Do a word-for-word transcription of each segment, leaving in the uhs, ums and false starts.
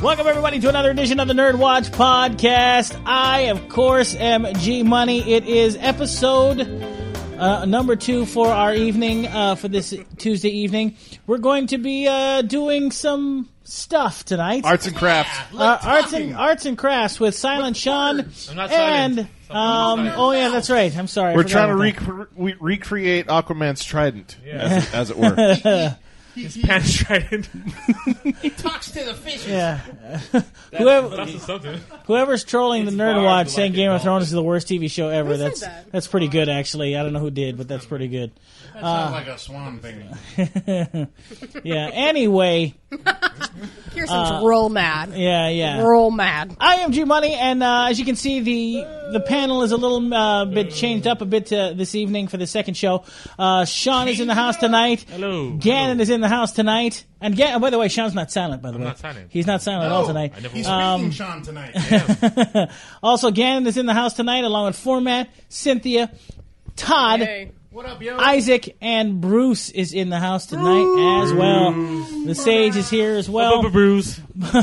Welcome, everybody, to another edition of the Nerd Watch podcast. I, of course, am G Money. It is episode uh, number two for our evening, uh, for this Tuesday evening. We're going to be uh, doing some stuff tonight. Arts and crafts. Yeah, uh, arts and arts and crafts with Silent Sean. I'm not and silent. um, oh yeah, that's right. I'm sorry. I We're forgot trying to about rec- re- recreate Aquaman's trident, Yeah. as, it, as it were. His pants trident. He talks to the fishes. that. Yeah. Whoever, That's something. whoever's trolling the It's Nerd bars, Watch but saying like Game it of Thrones don't. is the worst T V show ever. Who said That's that? that's pretty good, actually. I don't know who did, but that's pretty good. That sounds like a swan thing. Yeah. Anyway, Kirsten's Uh, roll mad. yeah, yeah. Roll mad. I am G Money, and uh, as you can see, the the panel is a little uh, bit changed up a bit uh, this evening for the second show. Uh, Sean is in the house tonight. Hello. Gannon Hello. is in the house tonight. And Gan- oh, by the way, Sean's not silent, by the I'm way. not silent. He's not silent at all tonight. I never He's was. speaking Sean tonight. Also, Gannon is in the house tonight, along with Format, Cynthia, Todd, Hey. What up, yo? Isaac, and Bruce is in the house tonight as well. The Sage is here as well. Bubba Bruce.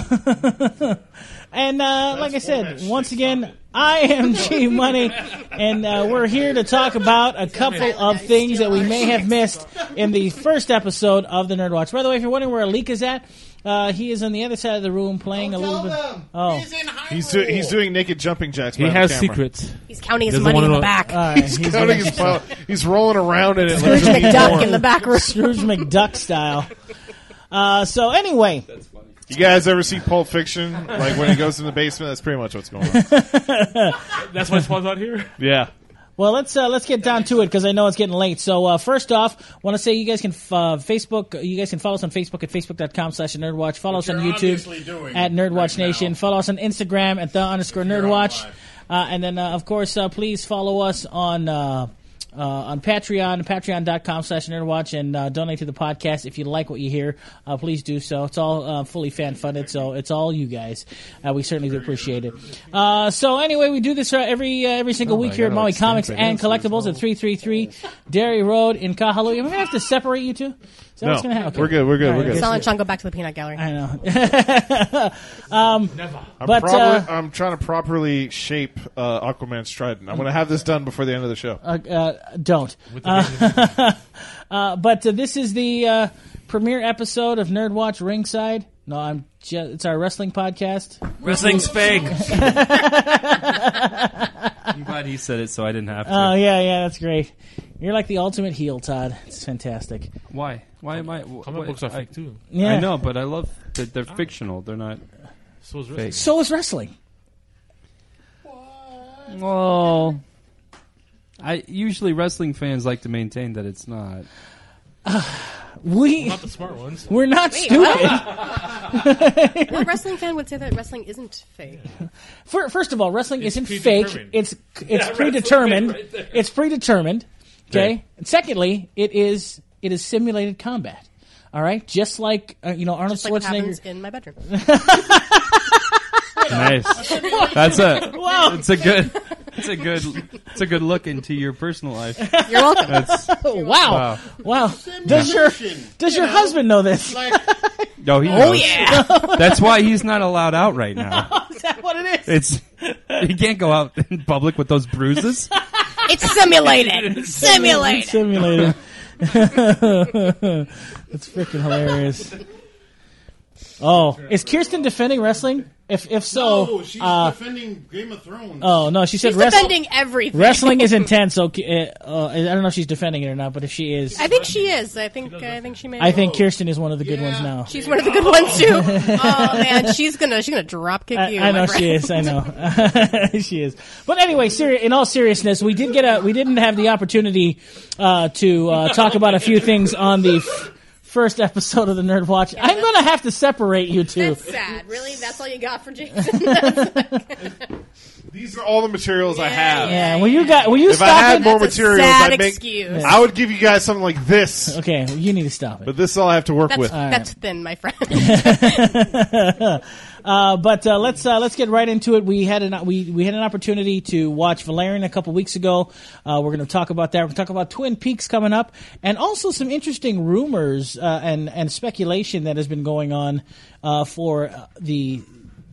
And uh, like I said, format once shit. again, I am G Money, and uh, we're here to talk about a couple of things that we may have missed in the first episode of the Nerd Watch. By the way, if you're wondering where Alika is at, uh, he is on the other side of the room playing a little bit. Oh, He's in Hyrule. He's, do- he's doing naked jumping jacks. He behind has the camera. secrets. He's counting his Doesn't money wanna in the know- back. all right. He's He's counting doing his pile. He's rolling around in it. like Scrooge there's McDuck more. in the back room. Scrooge McDuck style. Uh, so anyway, You guys ever see Pulp Fiction? Like when he goes in the basement, that's pretty much what's going on. That's why Spawn's out here? Yeah. well, let's uh, let's get down to it because I know it's getting late. So uh, first off, want to say you guys can f- uh, Facebook. You guys can follow us on Facebook at facebook dot com slash nerdwatch. Follow us on you're YouTube obviously doing at Nerdwatch right Nation. now. Follow us on Instagram at the underscore You're on Nerdwatch. live. Uh, and then, uh, of course, uh, please follow us on uh, uh, on Patreon, patreon dot com slash nerdwatch, and uh, donate to the podcast if you like what you hear. Uh, please do so. It's all uh, fully fan funded, so it's all you guys. Uh, we certainly do appreciate it. Uh, so anyway, we do this uh, every uh, every single week I here at gotta, Maui like, stand Comics for and this as Collectibles well. at three thirty-three Derry Road in Kahalui. Am I going to have to separate you two? Is that No, what's going to happen? Okay. we're good. We're good. All We're right, good. I guess- Silent Sean, go back to the peanut gallery. I know. Never. I'm, But, probably, uh, I'm trying to properly shape uh, Aquaman's trident. I'm going to have this done before the end of the show. Uh, uh, don't. With the Uh, but uh, this is the uh, premiere episode of Nerd Watch Ringside. No, I'm. Ju- it's our wrestling podcast. Wrestling's fake. I'm glad he said it, so I didn't have to. Oh yeah, yeah, that's great. You're like the ultimate heel, Todd. It's fantastic. Why? Why am I? wh- Comic what- books are I, fake, too. Yeah, I know, but I love that they're fictional. They're not So is fake. wrestling. So is wrestling. Well, I usually wrestling fans like to maintain that it's not. We Not the smart ones. we're not Wait, stupid. What wrestling fan would say that wrestling isn't fake? For, first of all, wrestling It's isn't fake. predetermined. It's it's Yeah, predetermined. wrestling right there. It's predetermined. Okay. Right. And secondly, it is it is simulated combat. All right, just like uh, you know Arnold Just like what Schwarzenegger. happens in my bedroom. Nice. That's a. Wow. It's a good. It's a good. It's a good look into your personal life. You're welcome. That's. Oh, wow. Wow. Wow. Does your Simulation, does you your know, husband know this? Like, Oh, he knows. Oh yeah. That's why he's not allowed out right now. Is that what it is? It's. He can't go out in public with those bruises. It's simulated. Simulated. Simulated. That's freaking hilarious. Oh, is Kirsten defending wrestling? If if so, no, she's uh, defending Game of Thrones. oh no, she said She's wrestling. defending everything. Wrestling is intense. So uh, uh, I don't know if she's defending it or not, but if she is, I think she is. I think. I think she may. I think Kirsten is one of the good Yeah. ones now. she's one of the good ones too. Oh man, she's gonna she's gonna drop kick I, you. I know my she friend. is. I know she is. But anyway, seri- in all seriousness, we did get a. We didn't have the opportunity uh, to uh, talk about a few things on the f- first episode of the Nerd Watch. I'm going to have to separate you two. That's sad. Really, that's all you got for Jason. These are all the materials I have. Yeah, will you got? Will you If stop I had it? more That's a materials, sad I'd make. excuse. I would give you guys something like this, Okay, you need to stop it. but this is all I have to work That's with. that's thin, my friend. Uh, but uh, let's uh, let's get right into it. We had an we we had an opportunity to watch Valerian a couple weeks ago. Uh, we're going to talk about that. We're going to talk about Twin Peaks coming up, and also some interesting rumors uh, and and speculation that has been going on uh, for uh, the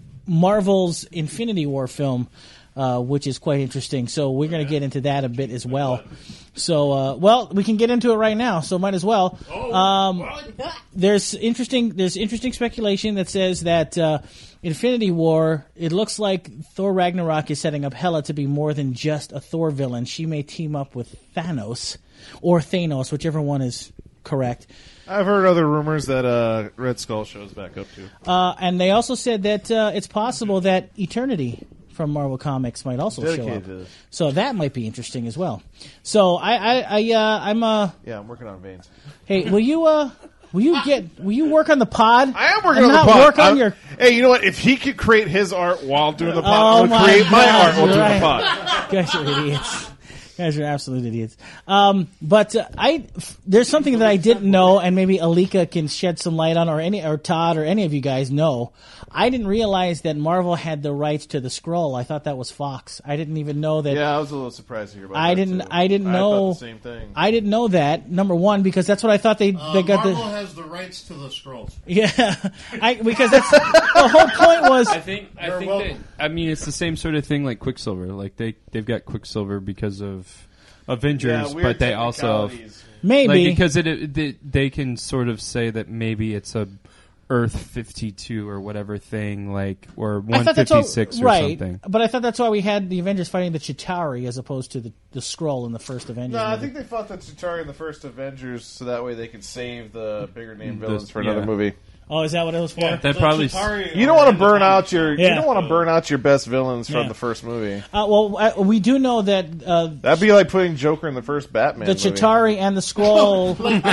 Marvel's Infinity War film. Uh, which is quite interesting. So we're going to get into that a bit as well. So, uh, well, we can get into it right now. So might as well. Um, there's interesting. There's interesting speculation that says that uh, Infinity War. It looks like Thor Ragnarok is setting up Hela to be more than just a Thor villain. She may team up with Thanos or Thanos, whichever one is correct. I've heard other rumors that uh, Red Skull shows back up too. Uh, and they also said that uh, it's possible that Eternity from Marvel Comics might also show Dedicated up. to this. So that might be interesting as well. So I, I, I uh, I'm uh, Yeah, I'm working on veins. hey, will you uh, will you get, will you work on the pod? I am working and on not the pod. Work on I'm- your. Hey, you know what? If he could create his art while doing the pod, Oh I'll my create my God, art while doing right. the pod. Guys are idiots. Guys are absolute idiots. Um, but uh, I, f- there's something that I didn't know, and maybe Alika can shed some light on, or any, or Todd, or any of you guys know. I didn't realize that Marvel had the rights to the Skrull. I thought that was Fox. I didn't even know that. Yeah, I was a little surprised to hear about I that, didn't. too. I didn't I know. thought the same thing. I didn't know that. Number one, because that's what I thought they Uh, they got Marvel the. has the rights to the scrolls. Yeah, I because that's the whole point was. I think I You're think that, welcome. I mean it's the same sort of thing like Quicksilver. Like they they've got Quicksilver because of Avengers, Yeah, weird but they also technicalities. Maybe like because it, it they, they can sort of say that maybe it's a Earth fifty-two or whatever thing, like or I one thought that's all- fifty-six or right, something. but I thought that's why we had the Avengers fighting the Chitauri as opposed to the the Skrull in the first Avengers. No, I movie. think they fought the Chitauri in the first Avengers, so that way they could save the bigger name The- villains for yeah. another movie. Oh, is that what it was for? Yeah, That the probably- Chitauri You don't are want in to the burn comics. out your Yeah. you don't want to burn out your best villains from Yeah. the first movie. Uh, well, uh, we do know that uh, That'd be like putting Joker in the first Batman. the movie. Chitauri and the Skrull,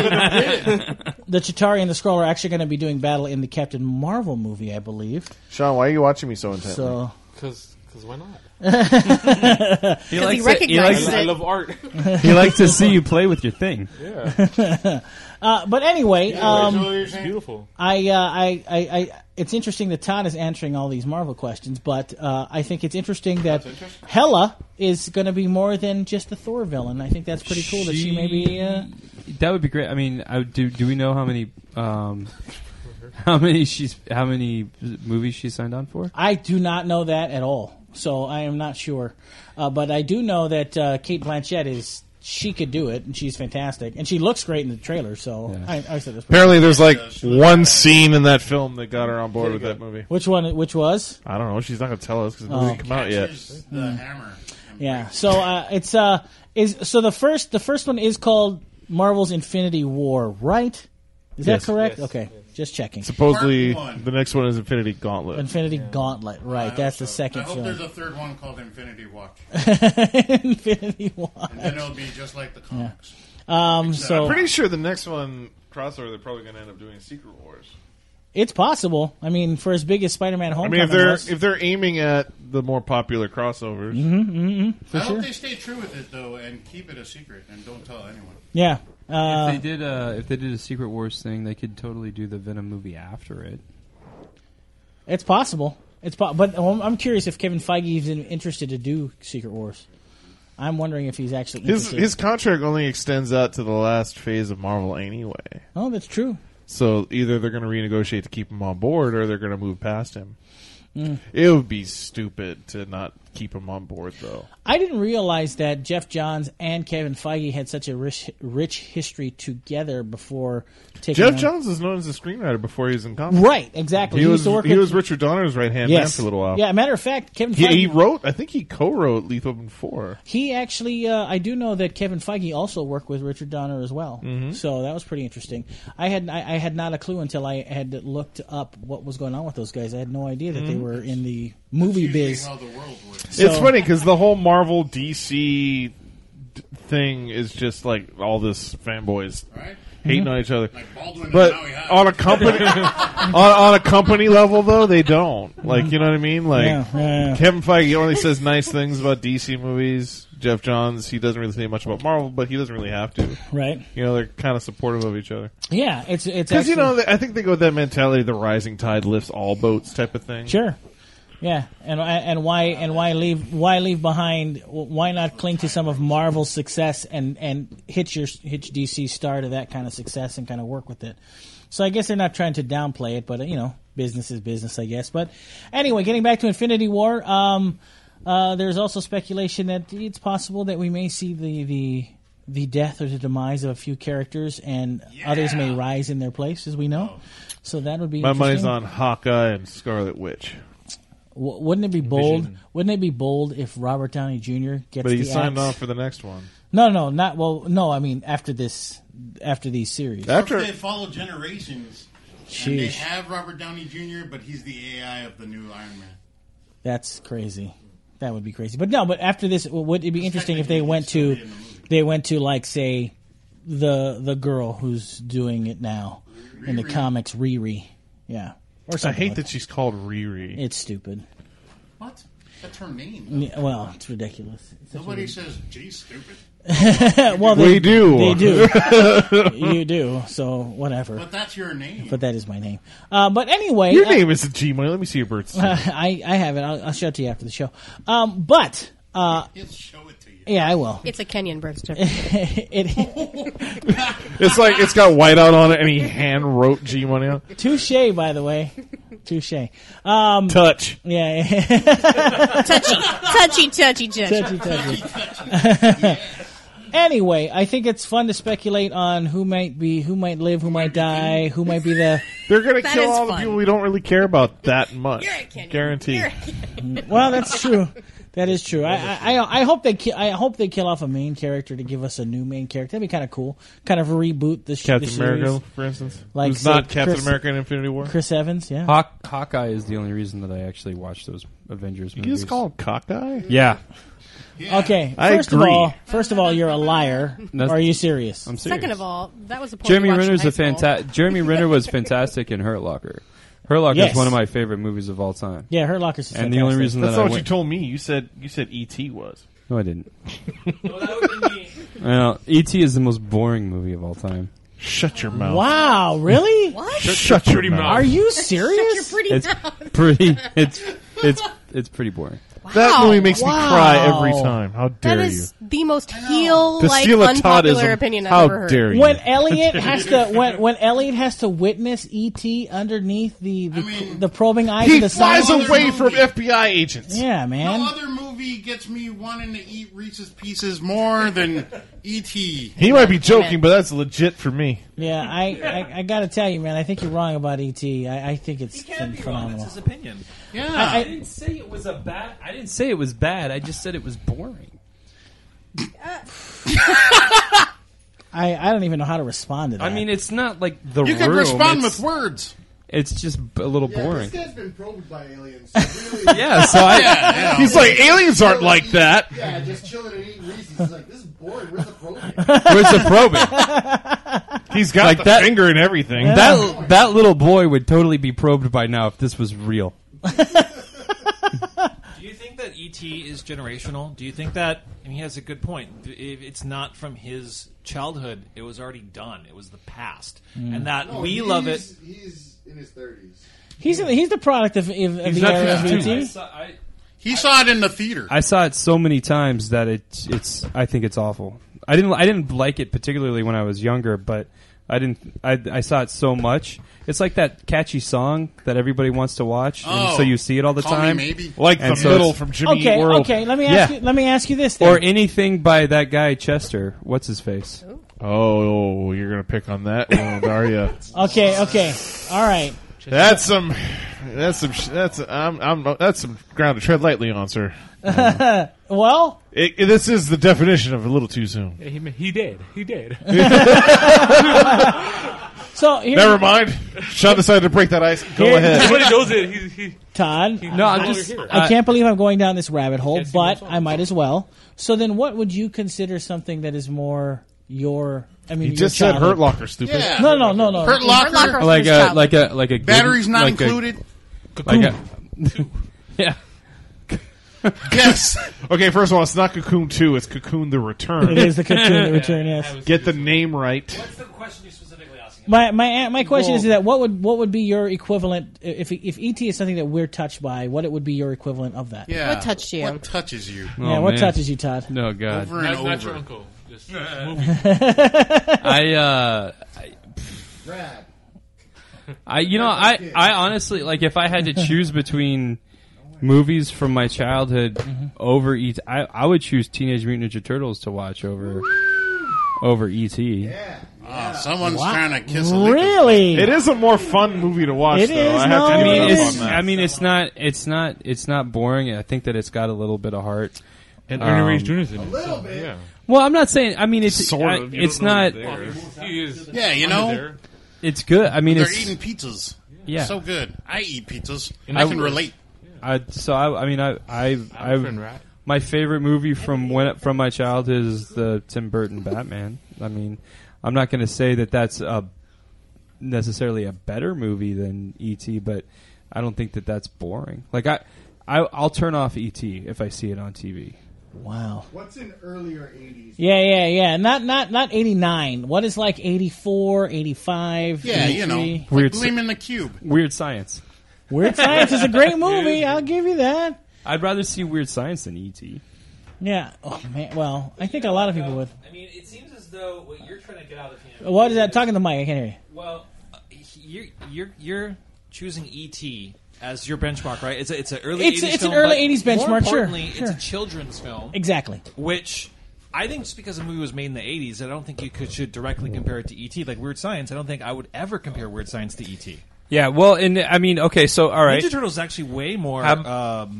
the Chitauri and the Skrull are actually going to be doing battle in the Captain Marvel movie, I believe. Sean, why are you watching me so intently? So, Because why not? He Because he likes, to, he, recognizes likes, I it. love art. he likes to see you play with your thing. Yeah, uh, but anyway, Is um, that what you're it's saying? beautiful. I, uh, I, I, I, it's interesting that Todd is answering all these Marvel questions, but uh, I think it's interesting that Hela is going to be more than just a Thor villain. I think that's pretty cool that she may be. Uh, That would be great. I mean, I, would- do do we know how many um, how many she's how many movies she signed on for? I do not know that at all, so I am not sure. Uh, but I do know that uh, Kate Blanchett is. She could do it, and she's fantastic, and she looks great in the trailer. So Yeah. I, I said this. Apparently, there's like one scene in that film that got her on board with that movie. Which one? Which was? I don't know. She's not going to tell us because the Oh. movie didn't come out yet. Catches the hammer. Yeah. So uh, it's uh is so the first the first one is called Marvel's Infinity War, right? Is Yes. that correct? Yes. Okay, just checking. Supposedly, Part one. the next one is Infinity Gauntlet. Infinity Gauntlet, I right? hope That's the so. second I hope film. there's a third one called Infinity Watch, Infinity War. and then it'll be just like the comics. Um. So I'm pretty sure the next one crossover they're probably going to end up doing Secret Wars. it's possible. I mean, for as big as Spider-Man I Homecoming mean, if they're was, if they're aiming at the more popular crossovers, for I sure. hope they stay true with it though, and keep it a secret, and don't tell anyone. Yeah. Uh, if they did a if they did a Secret Wars thing, they could totally do the Venom movie after it. it's possible. It's po- but I'm I'm curious if Kevin Feige is in- interested to do Secret Wars. I'm wondering if he's actually his interested. his contract only extends out to the last phase of Marvel anyway. oh, that's true. So either they're going to renegotiate to keep him on board, or they're going to move past him. Mm. It would be stupid to not keep him on board, though. I didn't realize that Jeff Johns and Kevin Feige had such a rich, rich history together before taking Jeff on- Johns is known as a screenwriter before he was in comics. Right, exactly. He used was to work he with- was Richard Donner's right hand man yes. for a little while. Yeah, matter of fact, Kevin He, Feige. he wrote, I think he co-wrote Lethal Weapon four. He actually, uh, I do know that Kevin Feige also worked with Richard Donner as well. Mm-hmm. So that was pretty interesting. I had I, I had not a clue until I had looked up what was going on with those guys. I had no idea that Mm-hmm. they were in the movie Usually biz. how the world works. So- It's funny because the whole Marvel D C d- thing is just like all this fanboys Right? hating Mm-hmm. on each other. Like Baldwin But and Howie High. on a company on, on a company level, though, they don't. Like, you know what I mean? Like, Yeah, yeah, yeah. Kevin Feige only says nice things about D C movies. Jeff Johns, he doesn't really say much about Marvel, but he doesn't really have to. Right. You know, they're kind of supportive of each other. Yeah, it's it's Because, you actually- know, I think they go with that mentality, the rising tide lifts all boats type of thing. Sure. Yeah, and and why and why leave why leave behind? Why not cling to some of Marvel's success and, and hitch your hitch D C star to that kind of success and kind of work with it? So I guess they're not trying to downplay it, but you know, business is business, I guess. But anyway, getting back to Infinity War, um, uh, there's also speculation that it's possible that we may see the the the death or the demise of a few characters, and Yeah. others may rise in their place, as we know. So that would be My money's interesting. on Hawkeye and Scarlet Witch. W- wouldn't it be bold? Wouldn't it be bold if Robert Downey Junior gets But he the signed axe? on for the next one. No, no, not well. No, I mean after this, after these series. After If they follow generations, and they Sheesh. have Robert Downey Junior, but he's the A I of the new Iron Man. That's crazy. That would be crazy. But no, but after this, would it be interesting if they Technically, went he's to, still in the movie. they went to like say, the the girl who's doing it now in the Riri. comics, Riri, yeah, or I something. hate like that she's called Riri. It's stupid. What? That's her name. Yeah, well, it's ridiculous. It's such a Nobody rid- says, geez, stupid. well, they, We do. They do. You do. So whatever. But that's your name. But that is my name. Uh, but anyway, Your uh, name is Gmail. Let me see your birth certificate. I, I have it. I'll, I'll show it to you after the show. Um, but uh, He'll show it to you. yeah, I will. It's a Kenyan birth certificate. it, It's like it's got whiteout on it, and he hand wrote G Money on. touche, by the way, touche. Um, Touch. yeah, touchy, touchy, touchy, touchy. touchy, touchy. Anyway, I think it's fun to speculate on who might be, who might live, who might die, who might be the. They're gonna That kill is all the fun. people we don't really care about that much. You're a Kenyan. Guarantee. You're a- Well, that's true. That is true. I, I, I- I hope they ki- I hope they kill off a main character to give us a new main character. That'd be kind of cool. Kind of reboot the, sh- the Captain series. America, for instance, Like, who's say, not Captain Chris- America in Infinity War. Chris Evans, yeah. Hawk, Hawkeye is the only reason that I actually watched those Avengers You movies. just call him Cockeye? Yeah, Yeah. Okay, I first agree. of all, first of all, you're a liar. That's- Or are you serious? I'm serious. Second of all, that was the point. Jeremy we watched in Renner's high a school. fantastic. Jeremy Renner was fantastic in Hurt Locker. Hurt Locker Yes. is one of my favorite movies of all time. Yeah, Hurt Locker's And the only fantastic. reason That's that not I what you went, told me. You said you said E T was. no, I didn't. I know E T is the most boring movie of all time. Shut your mouth. Wow, really? What? Shut, your mouth. Are you Shut serious? your pretty It's mouth. pretty. It's it's it's pretty boring. That movie makes me Wow. cry every time. How dare That you? is the most heel, The like, steal a unpopular Toddism. opinion I've How ever heard. dare you? When Elliot has to when when Elliot has to witness E T underneath the the, I mean, the probing eyes he of the flies sun. Other away movie. from F B I agents. Yeah, No man. other movie gets me wanting to eat Reese's Pieces more than E T He might be joking, but that's legit for me. Yeah, I, I I gotta tell you, man. I think you're wrong about E T. I, I think it's phenomenal. It's his opinion. Yeah. I- I didn't say it was a bad. I didn't say it was bad. I just said it was boring. I I don't even know how to respond to that. I mean, it's not like the you can room. respond it's, with words. It's just a little boring. This guy's been probed by aliens. So really, Yeah, so I. Yeah, He's like, aliens aren't like that. yeah, just chilling and eating Reese's. He's like, this is boring. Where's the probing? Where's the probing? He's got Like the that- finger and everything. That that little boy would totally be probed by now if this was real. Do you think that E T is generational? Do you think that? I mean, he has a good point. If it's not from his childhood, it was already done. It was the past, and that No, we love it. he's- He's in his thirties. he's he's the product of, of, of He's the not era of fifty-two. E I T. saw, I, He saw it in the theater. I saw it so many times that it, it's. I think it's awful. I didn't. I didn't like it particularly when I was younger, but I didn't. I, I saw it so much. It's like that catchy song that everybody wants to watch, and Oh, so you see it all the Call Me time. Maybe. Like And the so middle it's- from Jimmy Okay, Eat World. okay. Let me ask Yeah. you. Let me ask you this. Then. Or anything by that guy Chester. What's his face? Oh, you're gonna pick on that one, are you? Okay, okay. All right. That's some. That's some. That's. I'm. I'm. That's some ground to tread lightly on, sir. Well, It, it- this is the definition of a little too soon. He, he did. He did. so here, Never mind. Sean decided to break that ice. Go Here- ahead. Everybody knows it. He, he, Todd. No, I'm no just. longer here. I can't believe I'm going down this rabbit hole, can't see but what's on. I might as well. So then, what would you consider something that is more your? I mean, He your just said childhood? Hurt Locker, stupid. Yeah. No, no, no, no. Hurt Locker. Locker. like His a childhood. like a like a good- Batteries not like a- included. like a yeah. Yes. Okay, first of all, it's not Cocoon two, it's Cocoon the Return. It is the Cocoon the Return. Yes. Get the name right. What's the question you're specifically asking? My my my question Well- is that what would what would be your equivalent if if E T is something that we're touched by? What it would be your equivalent of that? Yeah. What touched you? What touches you? Yeah, Oh, what man. touches you, Todd? No God. Over and Not, not your over. uncle. Just movie. I uh Brad. I you know I I honestly like if I had to choose between movies from my childhood over E T, I I would choose Teenage Mutant Ninja Turtles to watch over over E T. Yeah. Oh, someone's trying to kiss a lick of- Really? It is a more fun movie to watch, It though. is, I have no, to I give mean, it up it's. on that. I mean, it's not. It's not. It's not boring. I think that it's got a little bit of heart. And Ernie Um, Reyes Junior's in it. little so, bit. Yeah. Well, I'm not saying. I mean, it's. Sort I- of. You it's don't know not. he's there. He is. Yeah, you under know, there. It's good. I mean, they're it's. eating pizzas. Yeah. So good. I eat pizzas. And I I can would- relate. I, so I. I mean, I. I. I Alfred Rat. my favorite movie from when from my childhood is the Tim Burton Batman. I mean, I'm not going to say that that's a necessarily a better movie than E T, but I don't think that that's boring. Like I, I I'll turn off E T if I see it on T V. Wow. What's in earlier eighties? Yeah, yeah, yeah. Not not not eighty-nine. What is like eighty-four, eighty-five, Yeah, you know. eighty-three? Like Weird Gleam in the Cube. Weird Science. Weird Science is a great movie. I'll give you that. I'd rather see Weird Science than E T. Yeah. Oh man. Well, I think a lot of people would. I mean, it seems as though what you're trying to get out of him. What is that? Talking to the mic. I can't hear you. Well, uh, you're you're you're choosing E T as your benchmark, right? It's a, it's an early It's- eighties it's an film, early but eighties more benchmark, sure, importantly, sure. it's a children's film, Exactly. which I think just because the movie was made in the eighties, I don't think you could should directly compare it to E T. Like Weird Science, I don't think I would ever compare Weird Science to E T. Yeah, well, and I mean, okay, so all right, Ninja Turtles is actually way more Have- um,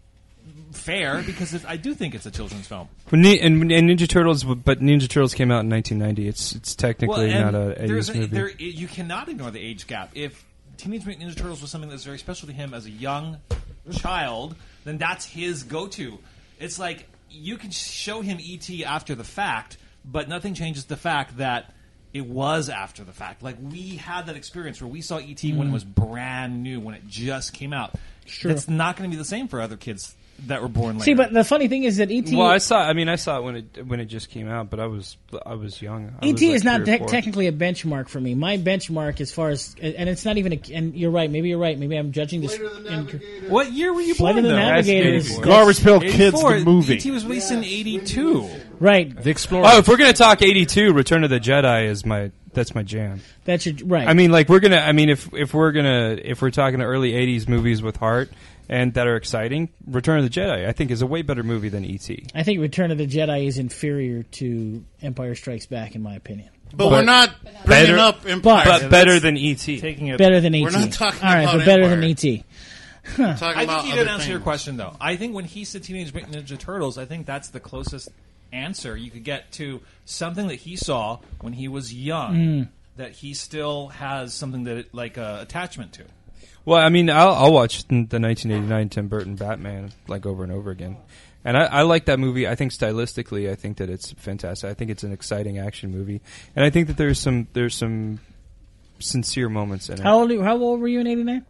fair because it, I do think it's a children's film. Ni- and, and Ninja Turtles, but Ninja Turtles came out in nineteen ninety. It's it's technically and not a there's eighties movie. There, you cannot ignore the age gap. If Teenage Mutant Ninja Turtles was something that's very special to him as a young child, then that's his go-to. It's like you can show him E T after the fact, but nothing changes the fact that it was after the fact. Like we had that experience where we saw E T when it was brand new, when it just came out. Sure. It's not going to be the same for other kids that were born later. See, but the funny thing is that E T. well, I saw. I mean, I saw it when it when it just came out, but I was I was young. I E T was is like not three or te- four. technically a benchmark for me. My benchmark, as far as, and it's not even. A, and you're right. Maybe you're right. Maybe I'm judging this. Later the in- Navigator. what year were you Flight born? of the though? Navigators. eighty-four. Garbage Pail Kids, eighty-four. the movie. E T was released in eighty-two. Right. The Explorer. Oh, if we're gonna talk eighty-two, Return of the Jedi is my that's my jam. That's your right. I mean, like we're gonna. I mean, if if we're gonna if we're talking early eighties movies with heart and that are exciting, Return of the Jedi I think is a way better movie than E T. I think Return of the Jedi is inferior to Empire Strikes Back, in my opinion. But, we're not bringing Better- up Empire. but- But better than E T. Taking it. Better than E T. We're not talking All right, about but better than Empire. E T. We're talking I about think he other didn't answer your things. question, though. I think when he said Teenage Mutant Ninja Turtles, I think that's the closest answer you could get to something that he saw when he was young Mm. that he still has something that it, like uh, attachment to. Well, I mean, I'll, I'll watch the nineteen eighty-nine Tim Burton Batman like over and over again, and I, I like that movie. I think stylistically, I think that it's fantastic. I think it's an exciting action movie, and I think that there's some there's some sincere moments in it. How old? How old were you in eighty-nine?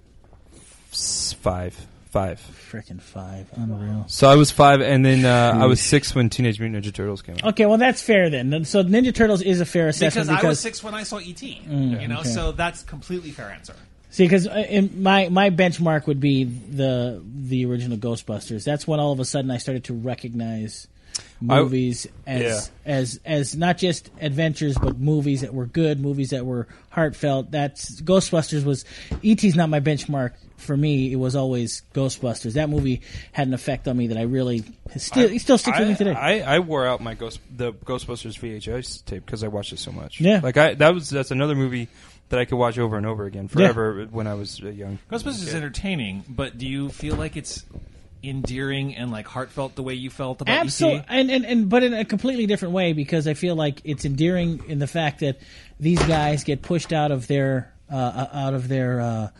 S- Five, five. Frickin' five. Unreal. So I was five, and then uh, I was six when Teenage Mutant Ninja Turtles came out. Okay, well that's fair then. So Ninja Turtles is a fair assessment Because, because, I was six when I saw E T. you know, okay. so that's completely fair answer. see, because my my benchmark would be the the original Ghostbusters. That's when all of a sudden I started to recognize movies as as as not just adventures, but movies that were good, movies that were heartfelt. That's Ghostbusters was E T's not my benchmark for me. It was always Ghostbusters. That movie had an effect on me that I really still it still sticks with me today. I, I wore out my Ghost the Ghostbusters V H S tape because I watched it so much. Yeah. like I that was that's another movie that I could watch over and over again forever when I was uh, young. Ghostbusters is entertaining, but do you feel like it's endearing and like heartfut the way you felt about Absolutely, E T? and, and and but in a completely different way because I feel like it's endearing in the fact that these guys get pushed out of their uh, out of their uh,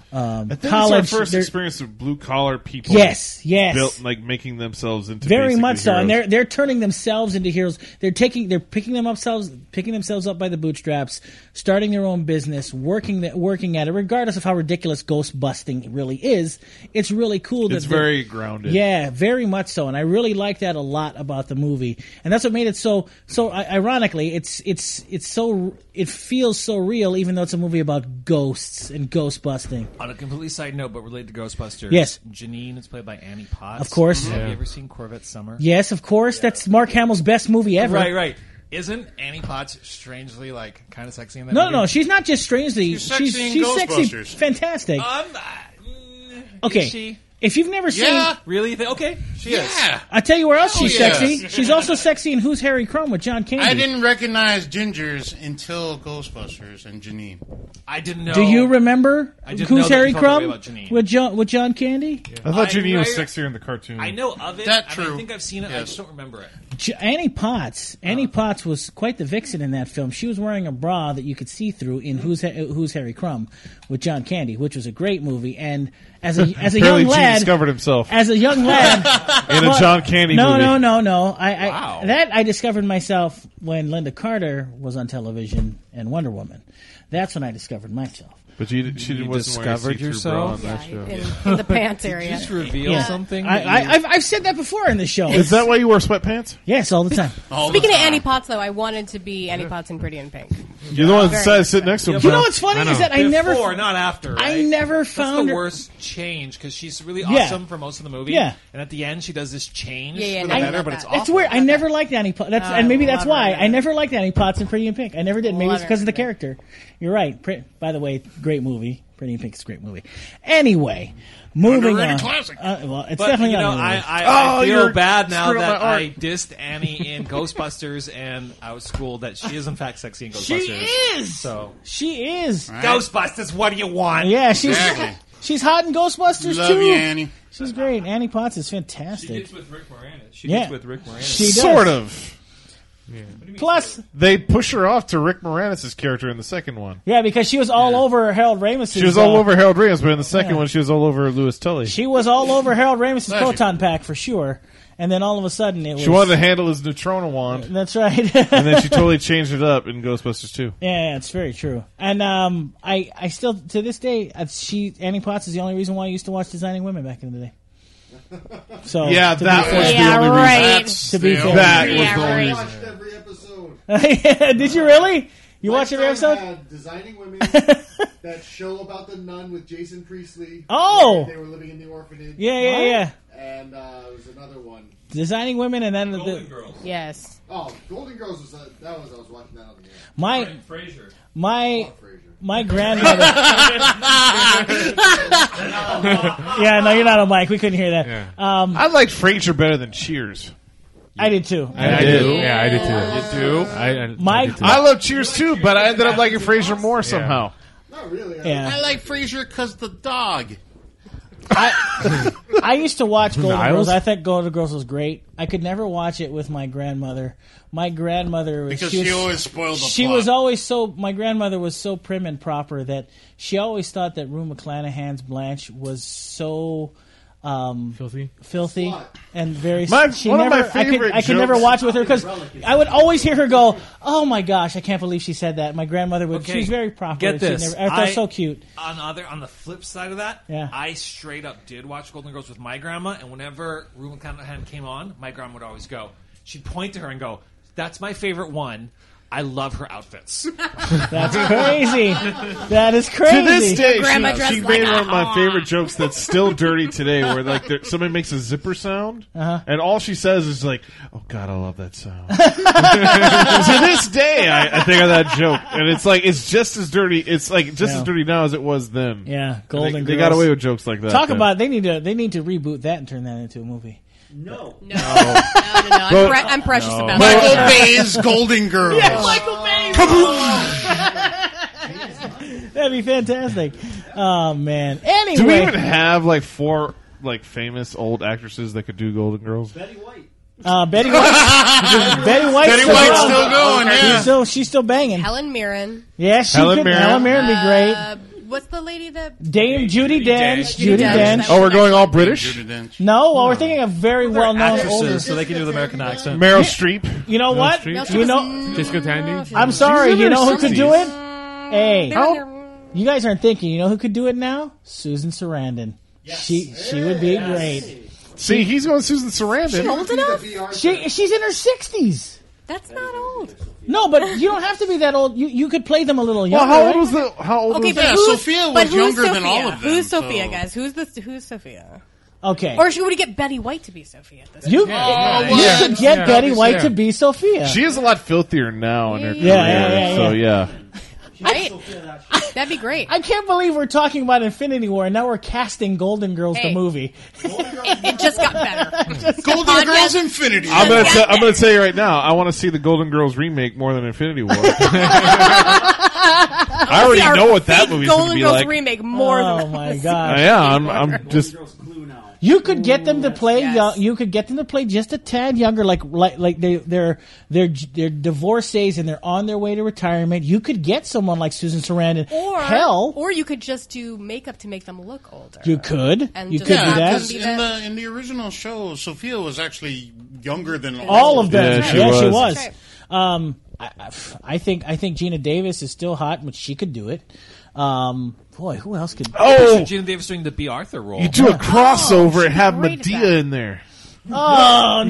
um, I think college. it's our first They're- experience of blue collar people. Yes, yes. built like making themselves into Very basically much so, and heroes. they're they're turning themselves into heroes. They're taking, they're picking them themselves, picking themselves up by the bootstraps, starting their own business, working the, working at it, regardless of how ridiculous ghost busting really is. It's really cool. That It's they're- very grounded. Yeah, very much so, and I really like that a lot about the movie, and that's what made it so. So I- ironically, it's it's it's so it feels so real, even though it's a movie about ghosts and ghost busting. On a completely side note, but related to Ghostbusters, Yes. Janine is played by Annie Potts. Of course. Have Yeah. you ever seen Corvette Summer? Yes, of course. That's Mark Hamill's best movie ever. Right, right. Isn't Annie Potts strangely like kind of sexy in that No, movie? no, she's not just strangely. She's sexy she's in she's sexy, Ghostbusters. fantastic. Um, uh, mm, Okay. Is she? If you've never seen, Yeah. Really? You think- Okay. She is. Yeah. I tell you where else she's yeah. sexy. She's also sexy in Who's Harry Crumb with John Candy. I didn't recognize Gingers until Ghostbusters and Janine. I didn't know. Do you remember I didn't Who's know that Harry you felt that way Crumb about Janine. with John with John Candy? I thought I- Janine was I- sexier in the cartoon. I know of it. That and I true. think I've seen it. I Yes. just don't remember it. J- Annie Potts. Annie Potts was quite the vixen in that film. She was wearing a bra that you could see through in Who's Ha- Who's Harry Crumb with John Candy, which was a great movie. And as a as a Apparently young Gene lad, discovered himself as a young lad, in a well, John Candy no, movie. no, no, no. I, I Wow. that I discovered myself when Linda Carter was on television and Wonder Woman. That's when I discovered myself. But you, she You wasn't wearing a discovered see-through yourself? bra on Yeah, that show. in, in the pants area. Just reveal Yeah. something. I, that you- I, I've, I've said that before in the show. Is that why you wear sweatpants? Yes, all the time. All Speaking the of time. Annie Potts, though, I wanted to be Annie Potts in Pretty in Pink. You're the one that Very decided to sit next to him. You know John. what's funny I know. is that I never, Before, not after. I right? never That's found the her. worst change because she's really Yeah. awesome for most of the movie. Yeah. And at the end, she does this change Yeah, yeah, for no, the I better, love but it's that. awful. It's weird. I never liked Annie Potts. That's, Oh, and maybe I that's love why her. I never liked Annie Potts in Pretty in Pink. I never did. Maybe Love it's because her. of the character. You're right. Pre- By the way, great movie. Pretty in Pink is a great movie. Anyway, moving Underrated on. classic. Uh, well, it's But, definitely you know, underrated. I, I, Oh, I you're feel bad now screwing up that my art. I dissed Annie in Ghostbusters, and I was schooled that she is in fact sexy in She Ghostbusters. is. So She is. Right? Ghostbusters, what do you want? Yeah, she's Exactly. she's hot in Ghostbusters Love too. you, Annie. She's great. Annie Potts is She fantastic. gets with Rick Moranis. She Yeah. gets with Rick Moranis. She does. Sort of. Plus, They push her off to Rick Moranis' character in the second one. yeah, because she was all over Harold Ramis. She was all uh, over Harold Ramis, but in the second yeah. one, she was all over Louis Tully. She, She was all over Harold Ramis' Pleasure. proton pack for sure. And then all of a sudden it was. wanted to handle his Neutrona wand, That's right. and then she totally changed it up in Ghostbusters two. Yeah, it's very true. And um, I, I still to this day, uh, she Annie Potts is the only reason why I used to watch Designing Women back in the day. So Yeah, to that be was fair- Yeah, the only right. That's To be the fair. only- That was Yeah, the right. only I reason. watched every episode. Yeah, did you really? You My watch every friend episode? had Designing Women, that show about the nun with Jason Priestley. Oh! They were living in the orphanage. Yeah, yeah, yeah. And uh, there was another one. Designing Women, and then the, Golden the Girls. Yes. Oh, Golden Girls was uh, that was I was watching that on the air. my And Frasier. my Oh, Frasier. my grandmother. Yeah, no, you're not on mic. We couldn't hear that. Um, I liked Frasier better than Cheers. I did too. I, I did. do. Yeah, I did too. You do? I, I, My- I did too. I love Cheers too, but I ended up liking Frasier more somehow. Not really. Yeah. I like Frasier because the dog. I, I used to watch Golden Niles? Girls. I thought Golden Girls was great. I could never watch it with my grandmother. My grandmother was Because she, she was, always spoiled the she plot. was always so. My grandmother was so prim and proper that she always thought that Rue McClanahan's Blanche was so um, Filthy. filthy Slut. and very. My- she one of never. my I could. favorite I could never jokes- watch with her because I would always hear her go, "Oh my gosh, I can't believe she said that." My grandmother would. Okay, She was very proper. get and she this. Never, I thought it was I- so cute. On other on the flip side of that, Yeah. I straight up did watch Golden Girls with my grandma, and whenever Rue McClanahan came on, my grandma would always go. She'd point to her and go, "That's my favorite one. I love her outfits." That's crazy. That is crazy. To this day, grandma she, dressed she like made a one of my hawk. favorite jokes that's still dirty today, where like there, somebody makes a zipper sound, Uh-huh. and all she says is like, "Oh God, I love that sound." To this day, I, I think of that joke, and it's like it's just as dirty. It's like just Yeah. as dirty now as it was then. Yeah, they, Golden they Girls. got away with jokes like that. Talk then. about they need to they need to reboot that and turn that into a movie. No. No, no, no. I'm, But- pre- I'm precious about Michael that. Bay's Golden Girls. Michael Bay. That'd be fantastic. Oh man. Anyway, Do we even have like four like famous old actresses that could do Golden Girls? Betty White. uh, Betty White. Betty White's Betty still White's around. still going, She's yeah. still she's still banging. Helen Mirren. Yeah, she Helen could. Mirren. Helen Mirren would be great. Uh, what's the lady that? Dame Judi Dench. Judi Judi Dench. Dench. Oh, we're going all British? Judi Dench. No, well, we're thinking of very well-known older. Actresses, so they can do the American accent. Meryl Streep. You know what? Streep. You know, Jessica Tandy. I'm sorry. She's in You her know who could do it? Mm, Hey, they're in their- you guys aren't thinking. You know who could do it now? Susan Sarandon. She she would be great. See, he's going Susan Sarandon. She old enough? She she's in her sixties. That's not old. No, but you don't have to be that old. You you could play them a little Well, younger. how old right? was the? How old Okay, was but Yeah, who's, Sophia was but who's younger Sophia? than all of them, Who's so- Sophia, guys? Who's the who's Sophia? Okay. Or should we get Betty White to be Sophia at this you point? Yeah. you Yeah. could get Yeah. Betty White Yeah. to be Sophia. She is a lot filthier now in her career. Yeah, yeah, yeah, So yeah. yeah. Right? That'd be great. I can't believe we're talking about Infinity War and now we're casting Golden Girls Hey. the movie. It, it just got better. Golden Podcast- Girls Infinity. I'm gonna Yeah. t- I'm gonna tell you right now. I want to see the Golden Girls remake more than Infinity War. I already Our know what that fake movie's Golden gonna be Girls like. remake more Oh than my Uh, god! yeah, I'm I'm just You could get them to play. Yes. Young, you could get them to play just a tad younger, like like like they they're they're they're divorcees and they're on their way to retirement. You could get someone like Susan Sarandon. Or Hell, or you could just do makeup to make them look older. you could. And You just could have do them that. because be in that- the in the original show, Sophia was actually younger than all, All of them. Yeah, Yeah, she she was. was. That's Um, I, I- I think I think Gina Davis is still hot, but she could do it. Um, boy, who else could? oh, Gina Davis doing the B. Arthur role. you do a crossover and have great at Medea that. in there. Oh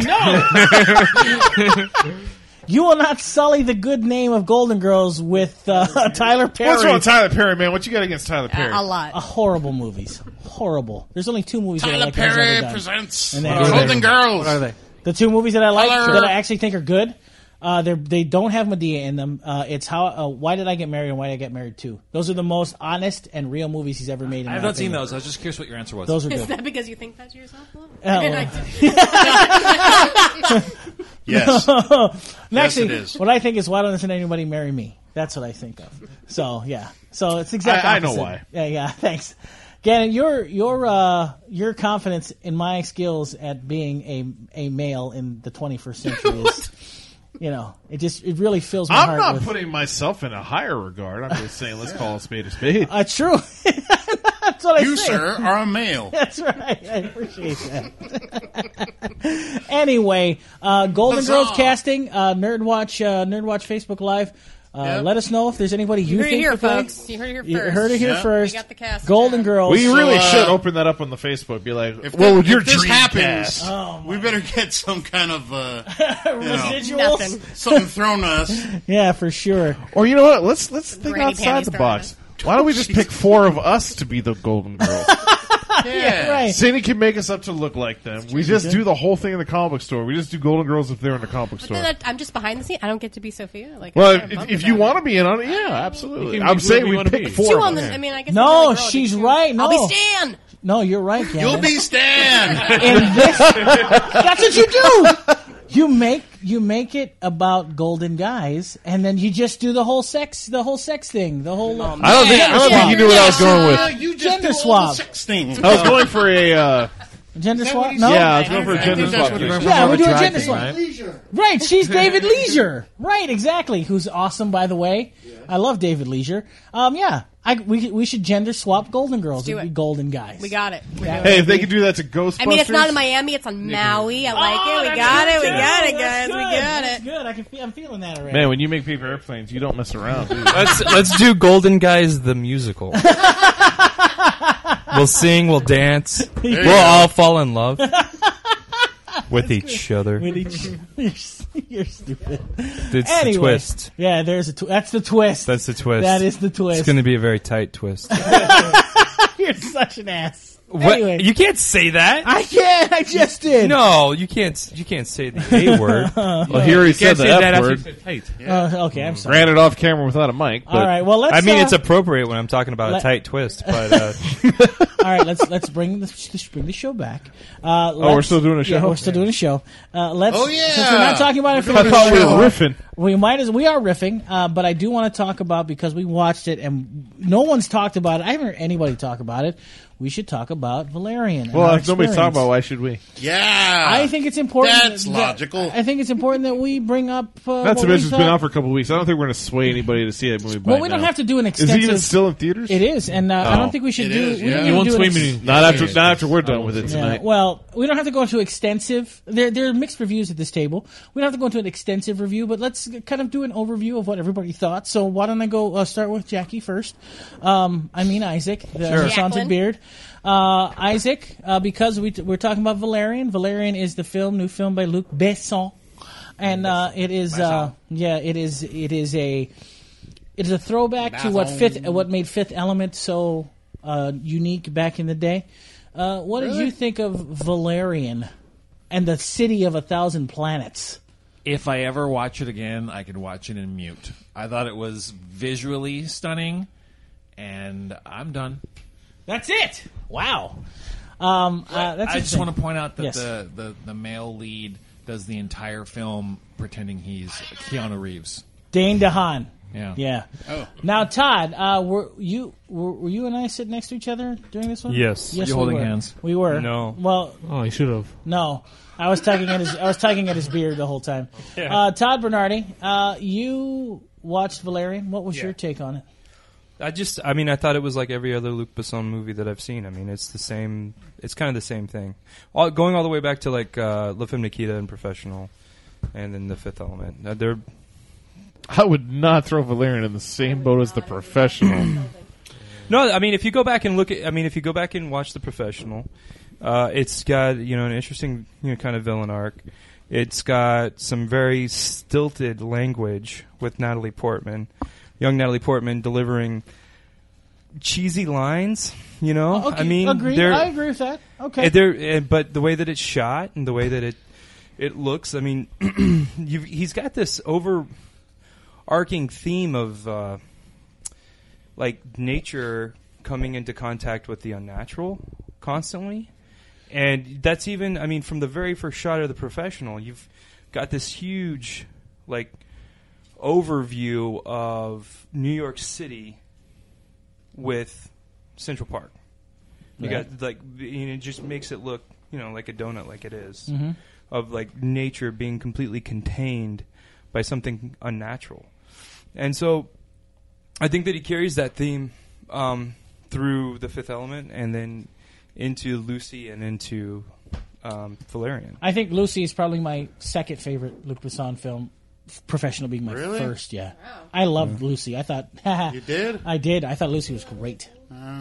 no! You will not sully the good name of Golden Girls with uh, Tyler Perry. What's wrong with Tyler Perry, man? What you got against Tyler Perry? a lot. Uh, horrible movies. Horrible. There's only two movies that I Tyler like that he's ever Perry done. presents And they're- Golden Girls. What are they? The two movies that I like Color. that I actually think are good. Uh, they they don't have Medea in them. Uh, it's how uh, Why Did I Get Married and Why Did I Get Married Too. Those are the most honest and real movies he's ever made. In I have my not seen opinion. those. I was just curious what your answer was. Those are Is good. that because you think that to yourself? Will? Yes. Actually, it is. what I think is, why doesn't anybody marry me? That's what I think of. So yeah, so it's exactly. I- I know why. Yeah, yeah. Thanks, Gannon. Your your uh, your confidence in my skills at being a a male in the twenty-first century is, you know, it just it really fills my I'm heart not with. putting myself in a higher regard. I'm just saying, let's call a spade a spade. Uh, true. That's what I You, say. sir, are a male. That's right. I appreciate that. Anyway, uh, Golden Huzzah. Girls casting, uh, Nerd Watch, uh, Nerd Watch Facebook Live. Uh, Yep. Let us know if there's anybody you, You heard it think here, could play. folks. You heard it here You first. heard it here Yeah. first. We got the cast Golden down. Girls. We really uh, should open that up on the Facebook. Be like, If well, that- your if this dream happens, cast. Oh, we better get some kind of uh, Residuals. Nothing. something thrown at us. Yeah, for sure. Or you know what? Let's let's think Granny outside panties the thrown box. Why don't we just pick four of us to be the Golden Girls? Yeah. Right. Cindy can make us up to look like them. We just do the whole thing in the comic book store. We just do Golden Girls if they're in the comic book But store. then I- I'm just behind the scene. I don't get to be Sophia. Like, Well, I'm if, bummed if you about want it. to be in on it, yeah, absolutely. You can I'm be saying whoever you we wanna pick be. four. Two of on the. them. I mean, I guess. No, the only girl, I'll she's do two. right, I'll no. be Stan. No, you're right, Gannon. You'll be Stan. In this, that's what you do. You make you make it about golden guys, and then you just do the whole sex, the whole sex thing, the whole. Um, I don't think I don't Yeah. think you knew what I was going Uh, with. you just Gender do all swap. the sex things. I was going for a uh, gender that swap. what he No. said? yeah. I was going for a I gender think that's swap. what he thing. said. Yeah, we're doing drag gender thing, swap. right? Leisure. Right, she's David Leisure. Right, exactly. Who's awesome, by the way. I love David Leisure. Um, yeah, I, we we should gender swap Golden Girls. do It'd be it. golden guys. We got it. We're Yeah. doing Hey, it. if they could do that to Ghostbusters, I mean, it's not in Miami. It's on Maui. I like Oh, it. We that's got good it. We too. got it, That's guys. We good. got That's it. good. I can feel, I'm feeling that already. man, when you make paper airplanes, you don't mess around. Do you? Let's let's do Golden Guys the musical. We'll sing, we'll dance, you we'll go. all fall in love with each other. With each, you're, you're stupid. It's Anyway, the twist. Yeah, there's a tw- that's the twist. That's the twist. That is the twist. It's going to be a very tight twist. You're such an ass. What? Anyway, You can't say that. I can't. I just did. No, you can't. You can't say the A word. Well, he already said Can't the say that F after you word. said tight. Uh, okay, I'm sorry. Ran it off camera without a mic. But All right. Well, let's. I mean, uh, it's appropriate when I'm talking about let- a tight twist, but uh, all right. Let's let's bring the let's bring the show back. Uh, Oh, we're let's- still doing a Yeah, show? we're still doing a show. Uh, let's. Oh, yeah. Since we're not talking about I Infinity thought we were War, riffing. we might as we are riffing, uh, but I do want to talk about, because we watched it and no one's talked about it. I haven't heard anybody talk about it. we should talk about Valerian. and Well, our if nobody's talking experience. about, why should we? Yeah. I think it's important. That's that- logical. I think it's important that we bring up. Uh, Not what to we mention, it's been thought. out for a couple of weeks. I don't think we're going to sway anybody to see that movie. by Well, we don't now. have to do an Is extensive. it even still in theaters? It is, and uh, I Oh. don't think we should It do. is, we yeah. don't You need won't to do sway an me. ex- Not after, not after we're done with it Yeah, tonight. well, we don't have to go into extensive. There, there are mixed reviews at this table. We don't have to go into an extensive review, but let's kind of do an overview of what everybody thought. So why don't I go uh, start with Jackie first? Um, I mean Isaac, the Sure. Haunted Jacqueline. Beard. Uh, Isaac, uh, because we t- we're talking about Valerian. Valerian is the film, new film by Luc Besson, and uh, it is, uh, yeah, it is, it is a, it is a throwback to what Besson. Fifth, what made Fifth Element so uh, unique back in the day. Uh, what did Really? you think of Valerian and the City of a Thousand Planets? If I ever watch it again, I could watch it in mute. I thought it was visually stunning, and I'm done. That's it. Wow. Um, uh, that's I just interesting. want to point out that Yes. the, the, the male lead does the entire film pretending he's Keanu Reeves. Dane DeHaan. Yeah. Yeah. Oh. Now, Todd, uh, were you were, were you and I sitting next to each other during this one? Yes. Yes, You we holding were. hands? We were. No. Well, Oh, you should have. no. I was tugging at his. I was tugging at his beard the whole time. Uh, Todd Bernardi, uh, you watched Valerian. What was Yeah. your take on it? I just, I mean, I thought it was like every other Luc Besson movie that I've seen. I mean, it's the same, it's kind of the same thing. All, going all the way back to like uh, La Femme Nikita and Professional, and then The Fifth Element. Uh, they're, I would not throw Valerian in the same boat as The Professional. no, I mean, if you go back and look at, I mean, if you go back and watch The Professional, uh, it's got, you know, an interesting, you know, kind of villain arc. It's got some very stilted language with Natalie Portman, young Natalie Portman delivering cheesy lines, you know? Oh, okay. I mean, agree. they're, I agree with that. Okay. Uh, there, uh, but the way that it's shot and the way that it it looks, I mean, you've, he's got this overarching theme of uh, like nature coming into contact with the unnatural constantly, and that's even, I mean, from the very first shot of The Professional, you've got this huge like overview of New York City with Central Park. You Right. got like, you know, it just makes it look, you know, like a donut, like it is, Mhm. of like nature being completely contained by something unnatural. And so, I think that he carries that theme um, through The Fifth Element, and then into Lucy and into um, Valerian. I think Lucy is probably my second favorite Luc Besson film. Professional being my Really? first. Yeah, I loved Lucy. I thought You did? I did. I thought Lucy was great.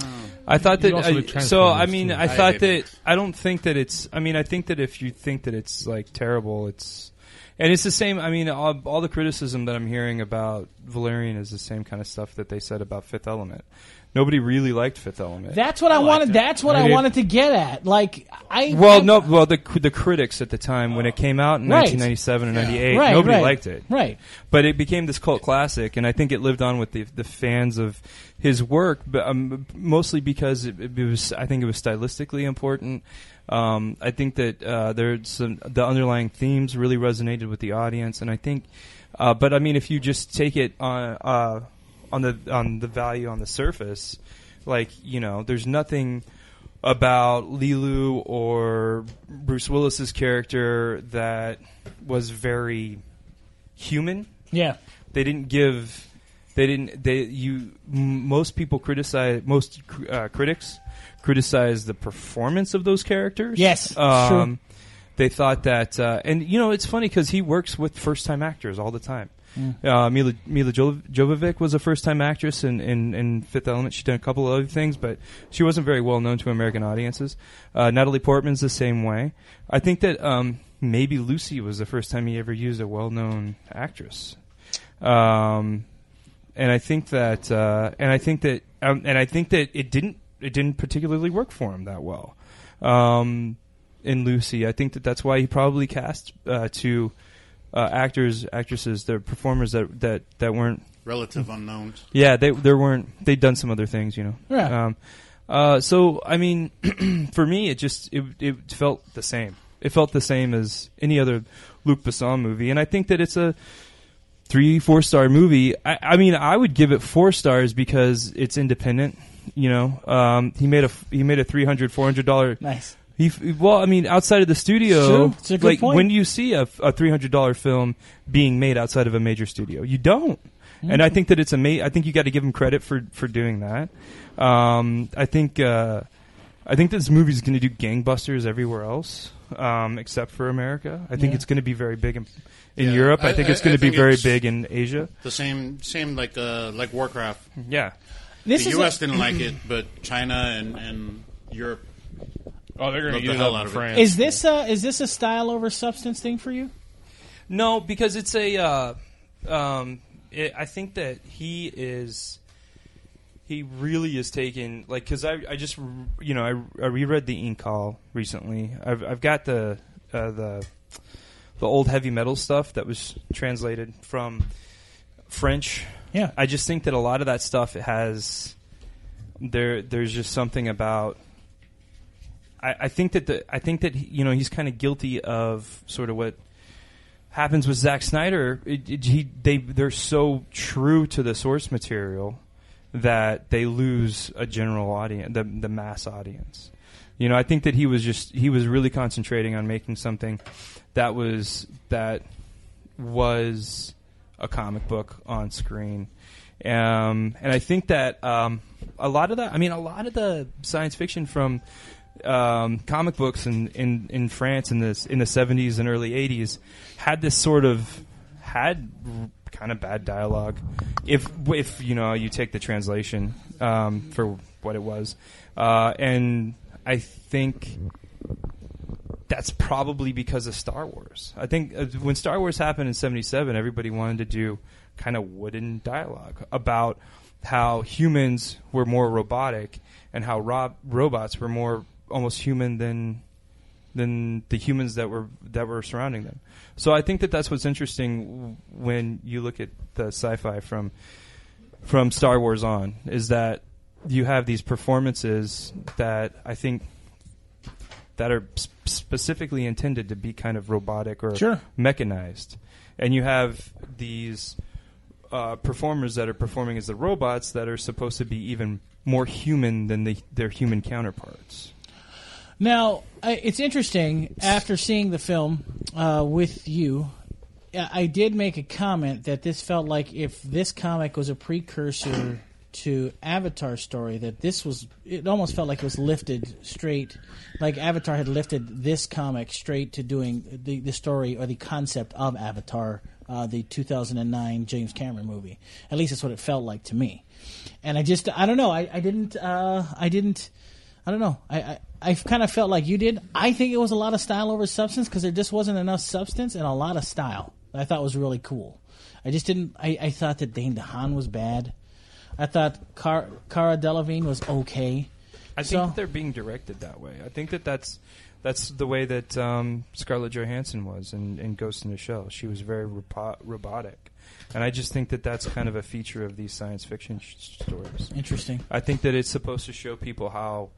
I thought that. You also I, like so Transformers, I mean, too. I I thought that. didn't. I don't think that it's. I mean, I think that if you think that it's like terrible, it's. And it's the same. I mean, all, all the criticism that I'm hearing about Valerian is the same kind of stuff that they said about Fifth Element. Nobody really liked Fifth Element. That's what I, wanted. That's what I I, did. wanted to get at. Like I. well, I- no. Well, the the critics at the time when it came out in Right. nineteen ninety-seven or ninety-eight, Right, nobody right, liked it. Right. But it became this cult classic, and I think it lived on with the the fans of his work, but um, mostly because it, it was. I think it was stylistically important. Um, I think that uh, there's some the underlying themes really resonated with the audience, and I think. Uh, but I mean, if you just take it on uh, on the on the value on the surface, like, you know, there's nothing about Lilu or Bruce Willis's character that was very human. Yeah. They didn't give. They didn't. They you. m- Most people criticize. Most cr- uh, critics criticize the performance of those characters. Yes, Um, true. They thought that, uh, and you know, it's funny because he works with first-time actors all the time. Uh, Mila, Mila Jo- Jovovich was a first-time actress in, in, in Fifth Element. She's done a couple of other things, but she wasn't very well known to American audiences. Uh, Natalie Portman's the same way. I think that um, maybe Lucy was the first time he ever used a well-known actress. Um, and I think that, uh, and I think that, um, and I think that it didn't, it didn't particularly work for him that well. Um, in Lucy, I think that that's why he probably cast uh, two uh, actors, actresses, they're performers that that that weren't. Relative unknowns. Yeah, they there weren't. They'd done some other things, you know. Yeah. Um, uh, so I mean, for me, it just it it felt the same. It felt the same as any other Luc Besson movie, and I think that it's a three, four star movie. I, I mean, I would give it four stars because it's independent. You know, um, he made a he made a three hundred, four hundred dollar. Nice. He well, I mean, outside of the studio, True. It's a good like point. when do you see a, a three hundred dollar film being made outside of a major studio? You don't. Mm-hmm. And I think that it's ama- I think you got to give him credit for for doing that. Um, I think uh, I think this movie is going to do gangbusters everywhere else, um, except for America. I think Yeah. it's going to be very big in, in Yeah, Europe. I, I- think I- it's going I to be think very it's- big in Asia. The same, same like uh, like Warcraft. Yeah. This the is U S a- didn't like it, but China and, and Europe. Oh, they're going Love to the eat it hell up out in of it. France. Is this uh, is this a style over substance thing for you? No, because it's a. Uh, um, it, I think that he is. He really is taking like because I I just you know I, I reread the Inkal recently. I've I've got the uh, the the old heavy metal stuff that was translated from French. Yeah. I just think that a lot of that stuff has there. There's just something about. I, I think that the I think that you know he's kind of guilty of sort of what happens with Zack Snyder. It, it, he they they're so true to the source material that they lose a general audience, the the mass audience. You know, I think that he was just he was really concentrating on making something that was that was a comic book on screen. Um, and I think that um, a lot of that, I mean, a lot of the science fiction from um, comic books in, in, in France in the in the seventies and early eighties had this sort of had kind of bad dialogue. If if you know you take the translation um, for what it was, uh, and I think that's probably because of Star Wars. I think uh, when Star Wars happened in seventy-seven, everybody wanted to do kind of wooden dialogue about how humans were more robotic and how ro- robots were more almost human than than the humans that were that were surrounding them. So I think that that's what's interesting when you look at the sci-fi from from Star Wars on, is that you have these performances that I think that are sp- specifically intended to be kind of robotic or Sure. mechanized, and you have these uh, performers that are performing as the robots that are supposed to be even more human than the, their human counterparts. Now, I, it's interesting, after seeing the film uh, with you, I I did make a comment that this felt like if this comic was a precursor to Avatar's story, that this was, it almost felt like it was lifted straight, like Avatar had lifted this comic straight to doing the, the story or the concept of Avatar, uh, the two thousand nine James Cameron movie. At least that's what it felt like to me. And I just, I don't know, I, I didn't, uh, I didn't, I don't know. I, I, I kind of felt like you did. I think it was a lot of style over substance because there just wasn't enough substance and a lot of style. I thought was really cool. I just didn't. I, I thought that Dane DeHaan was bad. I thought Car, Cara Delevingne was okay. I think So- that they're being directed that way. I think that that's that's the way that um, Scarlett Johansson was in, in Ghost in the Shell. She was very robo- robotic, and I just think that that's kind of a feature of these science fiction sh- stories. Interesting. I think that it's supposed to show people how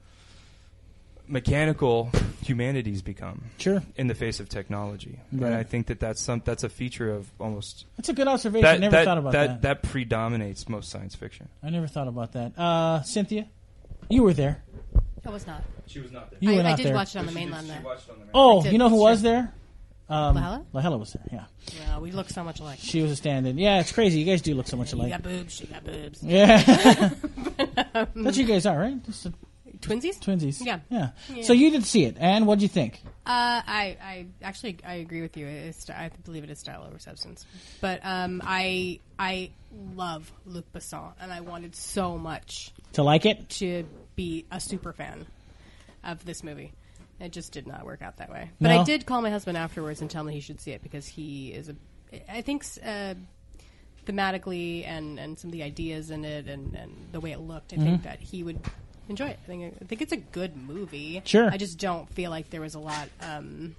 mechanical humanity's become Sure. in the face of technology, Right. and I think that that's some that's a feature of almost That's a good observation. I that never that, thought about that, that. that predominates most science fiction. I never thought about that. Uh, Cynthia, you were there. I was not. She was not there. You I, were I not did there. watch it on the mainland there. Oh, I did, you know who sure. was there? Um, Lahela? Lahela was there. Yeah, Yeah, we look so much alike. she was a stand-in. Yeah, it's crazy. You guys do look so much You alike. got boobs. She got boobs. Yeah, that's you guys are right. Just a Twinsies? twinsies. Yeah. yeah. Yeah. So you did see it, and what'd you think? Uh, I, I actually I agree with you. It's, I believe it is style over substance. But um, I I love Luc Besson, and I wanted so much To like it? to be a super fan of this movie. It just did not work out that way. But No? I did call my husband afterwards and tell him he should see it because he is a. I think uh, thematically and, and some of the ideas in it and, and the way it looked, I Mm-hmm. think that he would enjoy it. I think I think it's a good movie. Sure. I just don't feel like there was a lot. Um,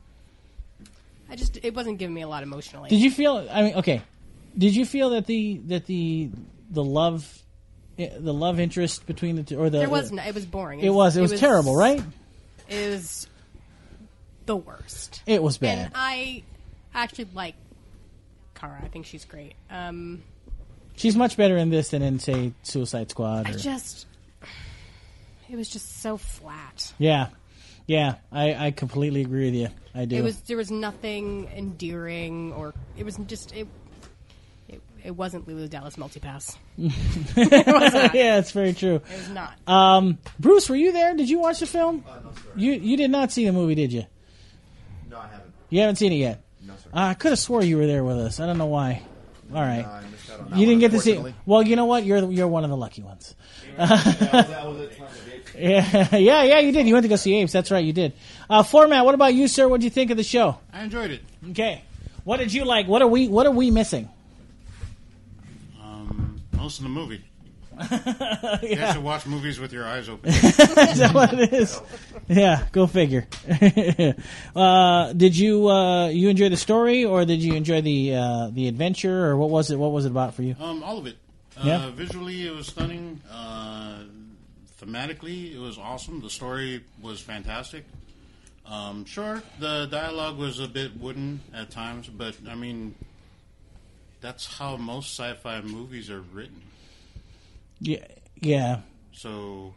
I just it wasn't giving me a lot emotionally. Did you feel? I mean, okay. Did you feel that the that the the love eh, the love interest between the two or the There was no, it was boring. it was it was terrible, right? It was the worst. It was bad. And I actually like Kara. I think she's great. Um, She's much better in this than in say Suicide Squad. I Or, just it was just so flat. Yeah, yeah, I, I completely agree with you. I do. It was there was nothing endearing, or it was just it. It, it wasn't Lulu Dallas Multipass. It was not. Yeah, it's very true. It was not. Um, Bruce, were you there? Did you watch the film? Uh, no, sir. You you did not see the movie, did you? No, I haven't. You haven't seen it yet. No, sir. Uh, I could have swore you were there with us. I don't know why. All right. No, I missed out on that You didn't one, get to see. unfortunately. Well, you know what? You're you're one of the lucky ones. Yeah, that was it. Yeah, yeah, yeah. You did. You went to go see Apes. That's right. You did. Uh, Format. What about you, sir? What did you think of the show? I enjoyed it. Okay. What did you like? What are we What are we missing? Um, most of the movie. You Yeah. should watch movies with your eyes open. Is that what it is? Yeah, go figure. uh, did you uh, you enjoy the story, or did you enjoy the uh, the adventure, or what was it? What was it about for you? Um, all of it. Uh, Yeah. Visually, it was stunning. Uh, thematically, it was awesome. The story was fantastic. Um, sure, the dialogue was a bit wooden at times, but I mean, that's how most sci-fi movies are written. Yeah, yeah. So,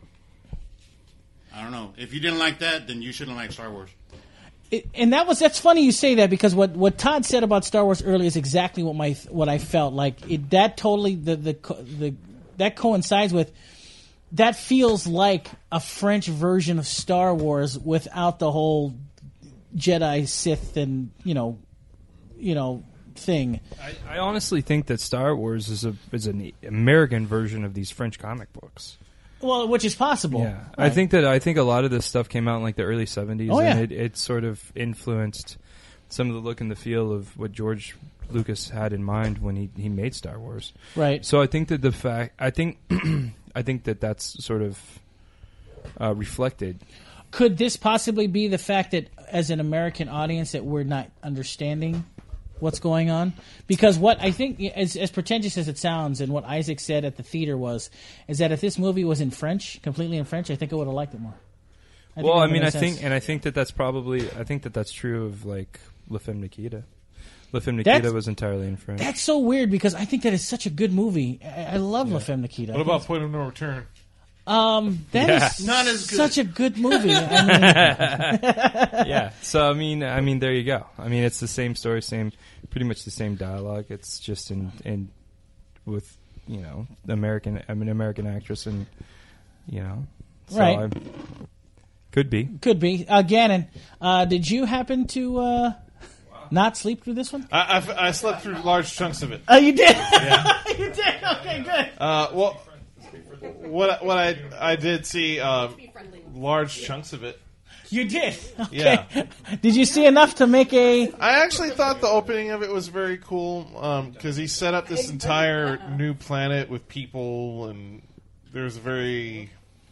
I don't know. If you didn't like that, then you shouldn't like Star Wars. It, and that was that's funny you say that, because what, what Todd said about Star Wars earlier is exactly what my what I felt like. It, that totally the, the the that coincides with. That feels like a French version of Star Wars without the whole Jedi, Sith, and you know, you know, thing. I, I honestly think that Star Wars is a is an American version of these French comic books. Well, which is possible. Yeah, I Right. think that I think a lot of this stuff came out in like the early seventies, Oh, yeah. and it, it sort of influenced some of the look and the feel of what George Lucas had in mind when he, he made Star Wars. Right. So I think that the fact I think I think that that's sort of uh, reflected. Could this possibly be the fact that, as an American audience, that we're not understanding what's going on? Because what I think, as, as pretentious as it sounds, and what Isaac said at the theater was, is that if this movie was in French, completely in French, I think I would have liked it more. I think Well, it I would've mean, made I sense. think, and I think that that's probably, I think that that's true of like La Femme Nikita. La Femme That's- Nikita was entirely in French. That's so weird, because I think that is such a good movie. I, I love La Femme Nikita. What about Point of No Return? Um, that Yeah. is Not as good. such a good movie. I mean, Yeah. So I mean, I mean, there you go. I mean, it's the same story, same, pretty much the same dialogue. It's just in, in with you know, American. I'm an American actress, and you know, so Right. I, could be. could be. Uh, Gannon, uh, did you happen to uh, not sleep through this one? I, I, I slept through large chunks of it. Oh, you did. You did. Okay, good. Uh, well, what what I I did see uh, large chunks of it. You did. Okay. Yeah. Did you see enough to make a? I actually thought the opening of it was very cool because he set up this entire new planet with people, and there's a very,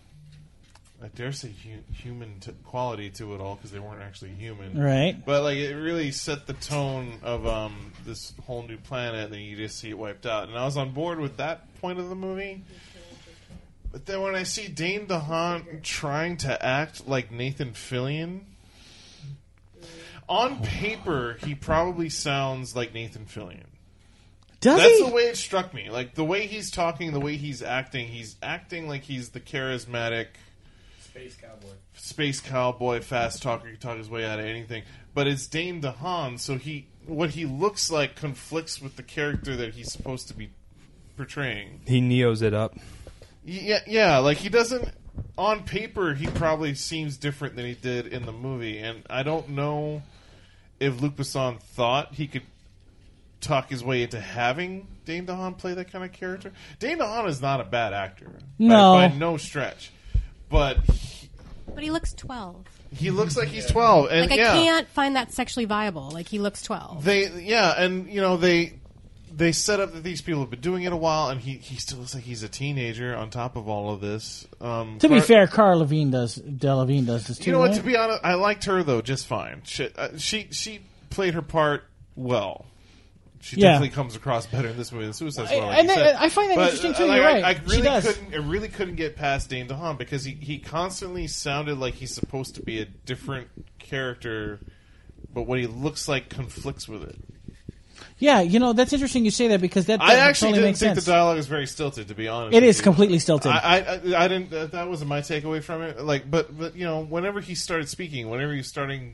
I dare say, hu- human t- quality to it all because they weren't actually human. Right. But like, it really set the tone of um, this whole new planet, and then you just see it wiped out. And I was on board with that point of the movie. But then when I see Dane DeHaan trying to act like Nathan Fillion, on paper he probably sounds like Nathan Fillion. Does That's he? the way it struck me. Like the way he's talking, the way he's acting, he's acting like he's the charismatic Space cowboy. space cowboy, fast talker, can talk his way out of anything. But it's Dane DeHaan, so he what he looks like conflicts with the character that he's supposed to be portraying. He neos it up. Yeah, yeah, like he doesn't. On paper, he probably seems different than he did in the movie, and I don't know if Luc Besson thought he could talk his way into having Dane DeHaan play that kind of character. Dane DeHaan is not a bad actor, No. by, by no stretch, but he, But he looks twelve. he looks like he's twelve, and Like, yeah, I can't find that sexually viable. Like, he looks twelve. they yeah, and you know they. They set up that these people have been doing it a while, and he, he still looks like he's a teenager on top of all of this. Um, To be Car- fair, Cara Levine does. Delevingne does this too. You know what? right? To be honest, I liked her though just fine. She uh, she, she played her part well. She Yeah. definitely comes across better in this movie than Suicide Squad. I- Like and you then- said. I find that But, interesting, too. uh, You're like, right. I, I She really does. couldn't. I really couldn't get past Dane DeHaan because he, he constantly sounded like he's supposed to be a different character, but what he looks like conflicts with it. Yeah, you know that's interesting you say that because that, that I actually totally didn't makes think sense. the dialogue is very stilted, to be honest. It with is you. completely stilted. I, I, I, I didn't. Uh, that wasn't my takeaway from it. Like, but, but you know, whenever he started speaking, whenever he's starting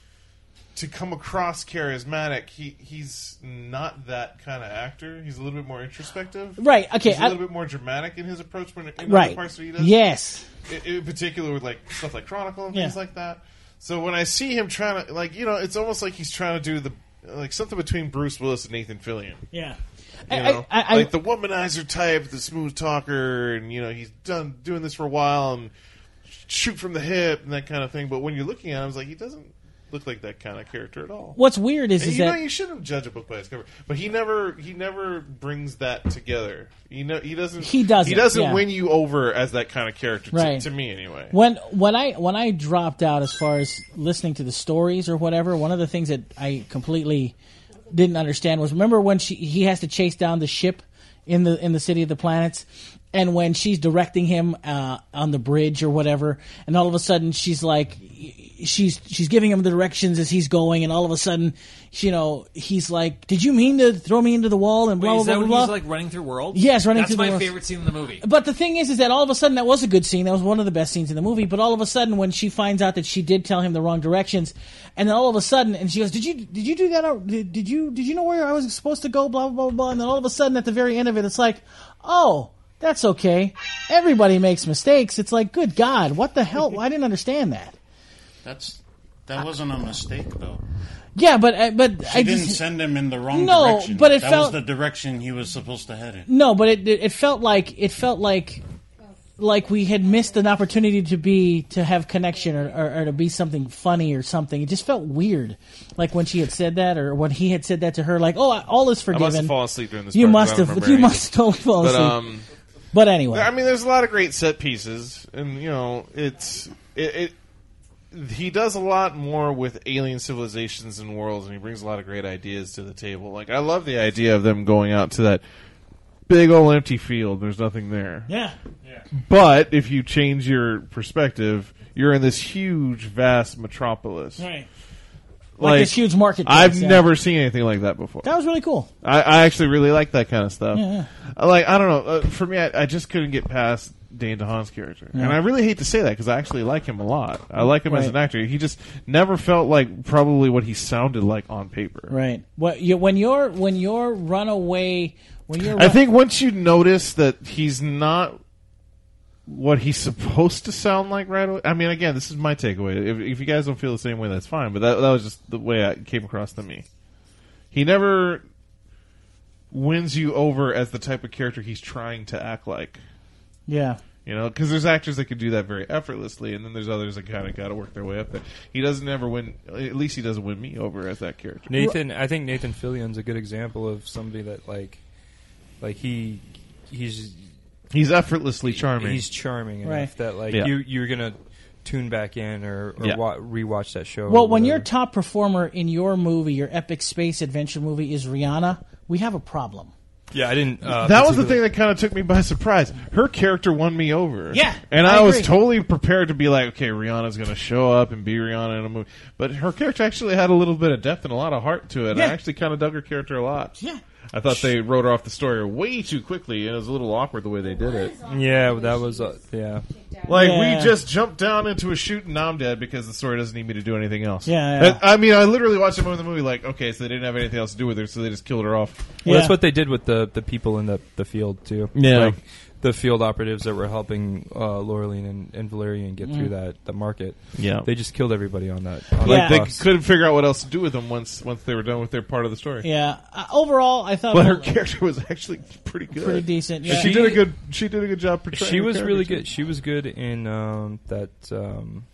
to come across charismatic, he he's not that kind of actor. He's a little bit more introspective. Right. Okay. He's a I- little bit more dramatic in his approach when in right. other parts that he does. Yes. In, in particular, with like stuff like Chronicle and Yeah. things like that. So when I see him trying to, like, you know, it's almost like he's trying to do the like something between Bruce Willis and Nathan Fillion. Yeah. You I- know, I- I- like the womanizer type, the smooth talker, and you know he's done doing this for a while and shoot from the hip and that kind of thing. But when you're looking at him, it's like he doesn't look like that kind of character at all. What's weird is, And is you that know you shouldn't judge a book by its cover, but he never he never brings that together. You know he doesn't He doesn't, he doesn't yeah. win you over as that kind of character to, Right. to me anyway. when when I when I dropped out as far as listening to the stories or whatever, one of the things that I completely didn't understand was remember when she he has to chase down the ship in the in the City of the Planets, and when she's directing him uh, on the bridge or whatever, and all of a sudden she's like she's she's giving him the directions as he's going, and all of a sudden you know he's like, "Did you mean to throw me into the wall?" and Wait, blah is blah that blah when blah. he's like running through worlds? Yes, running That's through the my worlds. favorite scene in the movie. But the thing is, is that all of a sudden that was a good scene. That was one of the best scenes in the movie. But all of a sudden, when she finds out that she did tell him the wrong directions, and then all of a sudden, and she goes, "Did you did you do that? Or did, did you did you know where I was supposed to go?" Blah blah blah blah. And then all of a sudden, at the very end of it, it's like, "Oh, that's okay. Everybody makes mistakes." It's like, good God, what the hell? I didn't understand that. That's that wasn't a mistake though. Yeah, but uh, but She I didn't just, send him in the wrong No, direction. but it that felt- was the direction he was supposed to head in. no, but it it felt like it felt like. Like we had missed an opportunity to be to have connection or, or, or to be something funny or something. It just felt weird, like when she had said that or when he had said that to her. Like, oh, all is I forgiven. must have fallen asleep during this. You part, must because I don't have. remember You any of must have totally fallen But asleep. um, But anyway, I mean, there's a lot of great set pieces, and you know, it's it, it. He does a lot more with alien civilizations and worlds, and he brings a lot of great ideas to the table. Like, I love the idea of them going out to that big old empty field. There's nothing there. yeah, But if you change your perspective, you're in this huge, vast metropolis. right. Like, this huge marketplace. I've yeah. never seen anything like that before. That was really cool. I, I actually really like that kind of stuff. Yeah, I Like, I don't know. Uh, for me, I, I just couldn't get past Dane DeHaan's character. Yeah. And I really hate to say that because I actually like him a lot. I like him as Right. an actor. He just never felt like probably what he sounded like on paper. Right. What you, when you're when you're runaway when you're I run- think once you notice that he's not what he's supposed to sound like right away. I mean, again, this is my takeaway. If, if you guys don't feel the same way, that's fine. But that, that was just the way it came across to me. He never wins you over as the type of character he's trying to act like. yeah. You know, because there's actors that can do that very effortlessly, and then there's others that kind of got to work their way up there. He doesn't ever win. At least he doesn't win me over as that character. Nathan, I think Nathan Fillion's a good example of somebody that like, like he, he's He's effortlessly charming. He's charming enough Right. that like Yeah. you you're gonna tune back in or, or Yeah. wa- rewatch that show. Well, or when your whatever. top performer in your movie, your epic space adventure movie, is Rihanna, we have a problem. yeah, I didn't. Uh, that was the particularly- thing that kind of took me by surprise. Her character won me over. Yeah, and I I, was agree. totally prepared to be like, okay, Rihanna's going to show up and be Rihanna in a movie. But her character actually had a little bit of depth and a lot of heart to it. Yeah. I actually kind of dug her character a lot. Yeah. I thought they wrote her off the story way too quickly, and it was a little awkward the way they did it. Yeah, that was uh, yeah. Like, Yeah. we just jumped down into a shoot and now I'm dead because the story doesn't need me to do anything else. Yeah, yeah. I, I mean, I literally watched the movie like, okay, so they didn't have anything else to do with her, so they just killed her off. Well, Yeah. that's what they did with the, the people in the, the field too. Yeah. like the field operatives that were helping uh, Laureline and, and Valerian get through that the market. Yeah. They just killed everybody on that. On Yeah. that They bus. couldn't figure out what else to do with them once once they were done with their part of the story. Yeah. Uh, overall, I thought But her it was character was actually pretty good. pretty decent. Yeah. She, did a good. She did a good job portraying. She her was character, really too. good. She was good in um, that um,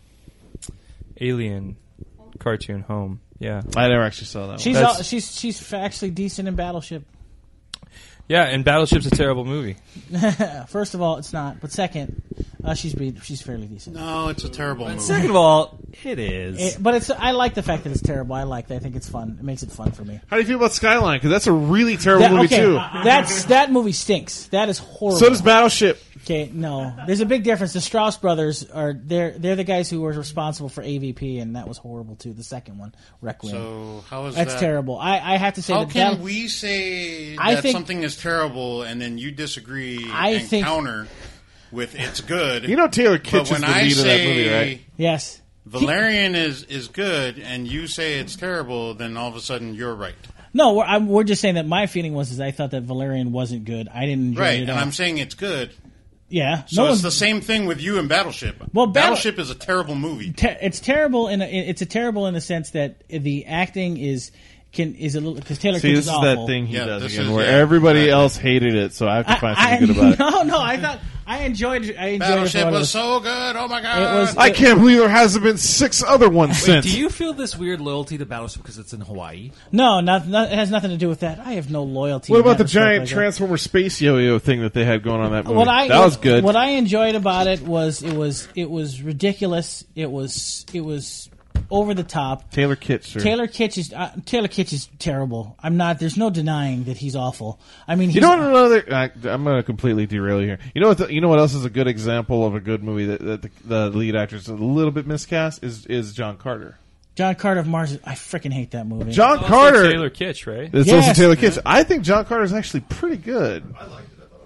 Alien cartoon Home. Yeah, I never actually saw that. she's one. all, she's she's fa- actually decent in Battleship. yeah. And Battleship's a terrible movie. First of all, it's not. But second, uh, she's be, she's fairly decent. No, it's a terrible movie. Second of all, it is. It- but it's I like the fact that it's terrible. I like that. I think it's fun. It makes it fun for me. How do you feel about Skyline? Because that's a really terrible That, movie okay, too. that's that movie stinks. That is horrible. So does Battleship. Okay, no. There's a big difference. The Strauss brothers are they're they're the guys who were responsible for A V P, and that was horrible too. The second one, Requiem. So how is That's that? terrible. I, I have to say How that can that, we say I that think- something is terrible and then you disagree I and think- counter with it's good? You know Taylor Kitsch but is when the I lead of that say movie, right? yes. Valerian is, is good and you say it's terrible, then all of a sudden you're right. No, we're, I'm, we're just saying that my feeling was is I thought that Valerian wasn't good. I didn't enjoy Right, it and at all. I'm saying it's good. yeah. So no it's one's- the same thing with you and Battleship. Well, Battle- Battleship is a terrible movie. Ter- it's terrible in a, it's a terrible in the sense that the acting is can is a little because Taylor See, Kitsch this is is awful. that thing he Yeah, does this again, is- where yeah, everybody exactly. else hated it, so I have to find I, something good about it. no, no, I thought I enjoyed I enjoyed it. Battleship for what it was so good. Oh my god! It was- I can't believe there hasn't been six other ones Wait, since. do you feel this weird loyalty to Battleship because it's in Hawaii? No, not, not, it has nothing to do with that. I have no loyalty. What in about that the respect giant like that. Transformer space yo-yo thing that they had going on that movie? What I that was good. What I enjoyed about it was it was it was ridiculous. It was it was over the top. Taylor Kitsch, sir. Taylor Kitsch is uh, Taylor Kitsch is terrible. I'm not. There's no denying that he's awful. I mean, he's, You know what another? I, I'm going to completely derail you here. You know what? The, you know what else is a good example of a good movie that, that the, the lead actor is a little bit miscast is is John Carter. John Carter of Mars. I freaking hate that movie. John Also Carter. Taylor Kitsch, right? It's Yes. also Taylor Kitsch. I think John Carter is actually pretty good. I liked it.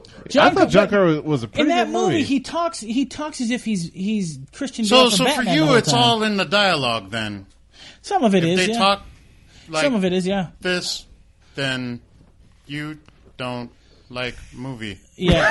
I thought John Car- Carter was a pretty in that good movie, movie. he talks. He talks as if he's he's Christian So, Bale from so for Batman the you, whole it's time. all in the dialogue. Then, Some of it if is. they yeah. talk like Some of it is. Yeah. this, then you don't like movie. Yeah.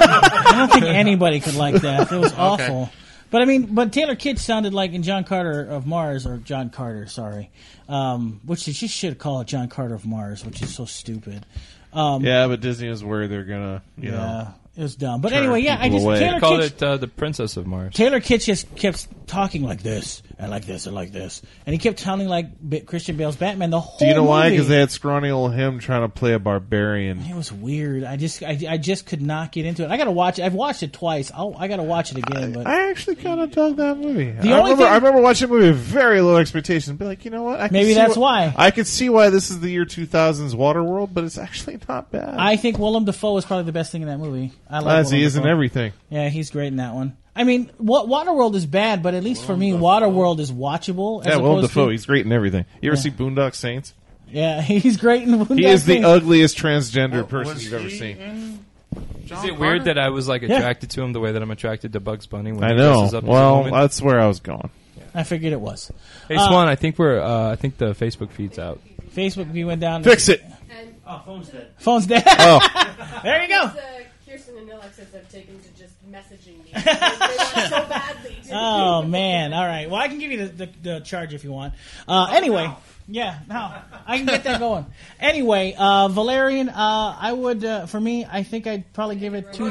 I don't think anybody could like that. It was awful. But I mean, but Taylor Kitsch sounded like in John Carter of Mars, or John Carter, sorry, um, which they just should call it John Carter of Mars, which is so stupid. Um, yeah, but Disney is where they're gonna, you yeah, know. it was dumb. But turn anyway, yeah, I people just away. Taylor They called Kitsch, it uh, the Princess of Mars. Taylor Kitsch just kept talking like this and like this and like this, and he kept sounding like B- Christian Bale's Batman the whole. Do you know why? movie. Because they had scrawny old him trying to play a barbarian. It was weird. I just, I, I just could not get into it. I got to watch it. I've watched it twice. I'll, I got to watch it again. But I actually kind of dug that movie. The I only remember, thing- I remember watching the movie with very low expectations. Be like, you know what? I can Maybe see that's why, why. I could see why this is the year two thousands Waterworld, but it's actually not bad. I think Willem Dafoe is probably the best thing in that movie. I like. As Willem he is in Dafoe. everything. Yeah, he's great in that one. I mean, Wa- Waterworld is bad, but at least for me, Waterworld is watchable. As Yeah, Willem opposed Dafoe. To, He's great in everything. You ever Yeah. see Boondock Saints? yeah, he's great in. He is the ugliest transgender What person was you've ever he seen. in John Is it weird Carter? that I was like attracted to him the way that I'm attracted to Bugs Bunny when I he know. dresses up as a Well, woman? that's where I was going. I figured it was. Hey uh, Swan, I think we're uh, I think the Facebook feed's out. Facebook, you went down. Fix it. And Oh, phone's dead. Phone's dead. Oh, There you go. uh, Kirsten and Alexis have taken to just messaging me. they want so badly to Oh man! All right. Well, I can give you the, the, the charge if you want. Uh, anyway, yeah, no, I can get that going. Anyway, uh, Valerian, uh, I would uh, for me, I think I'd probably give it two.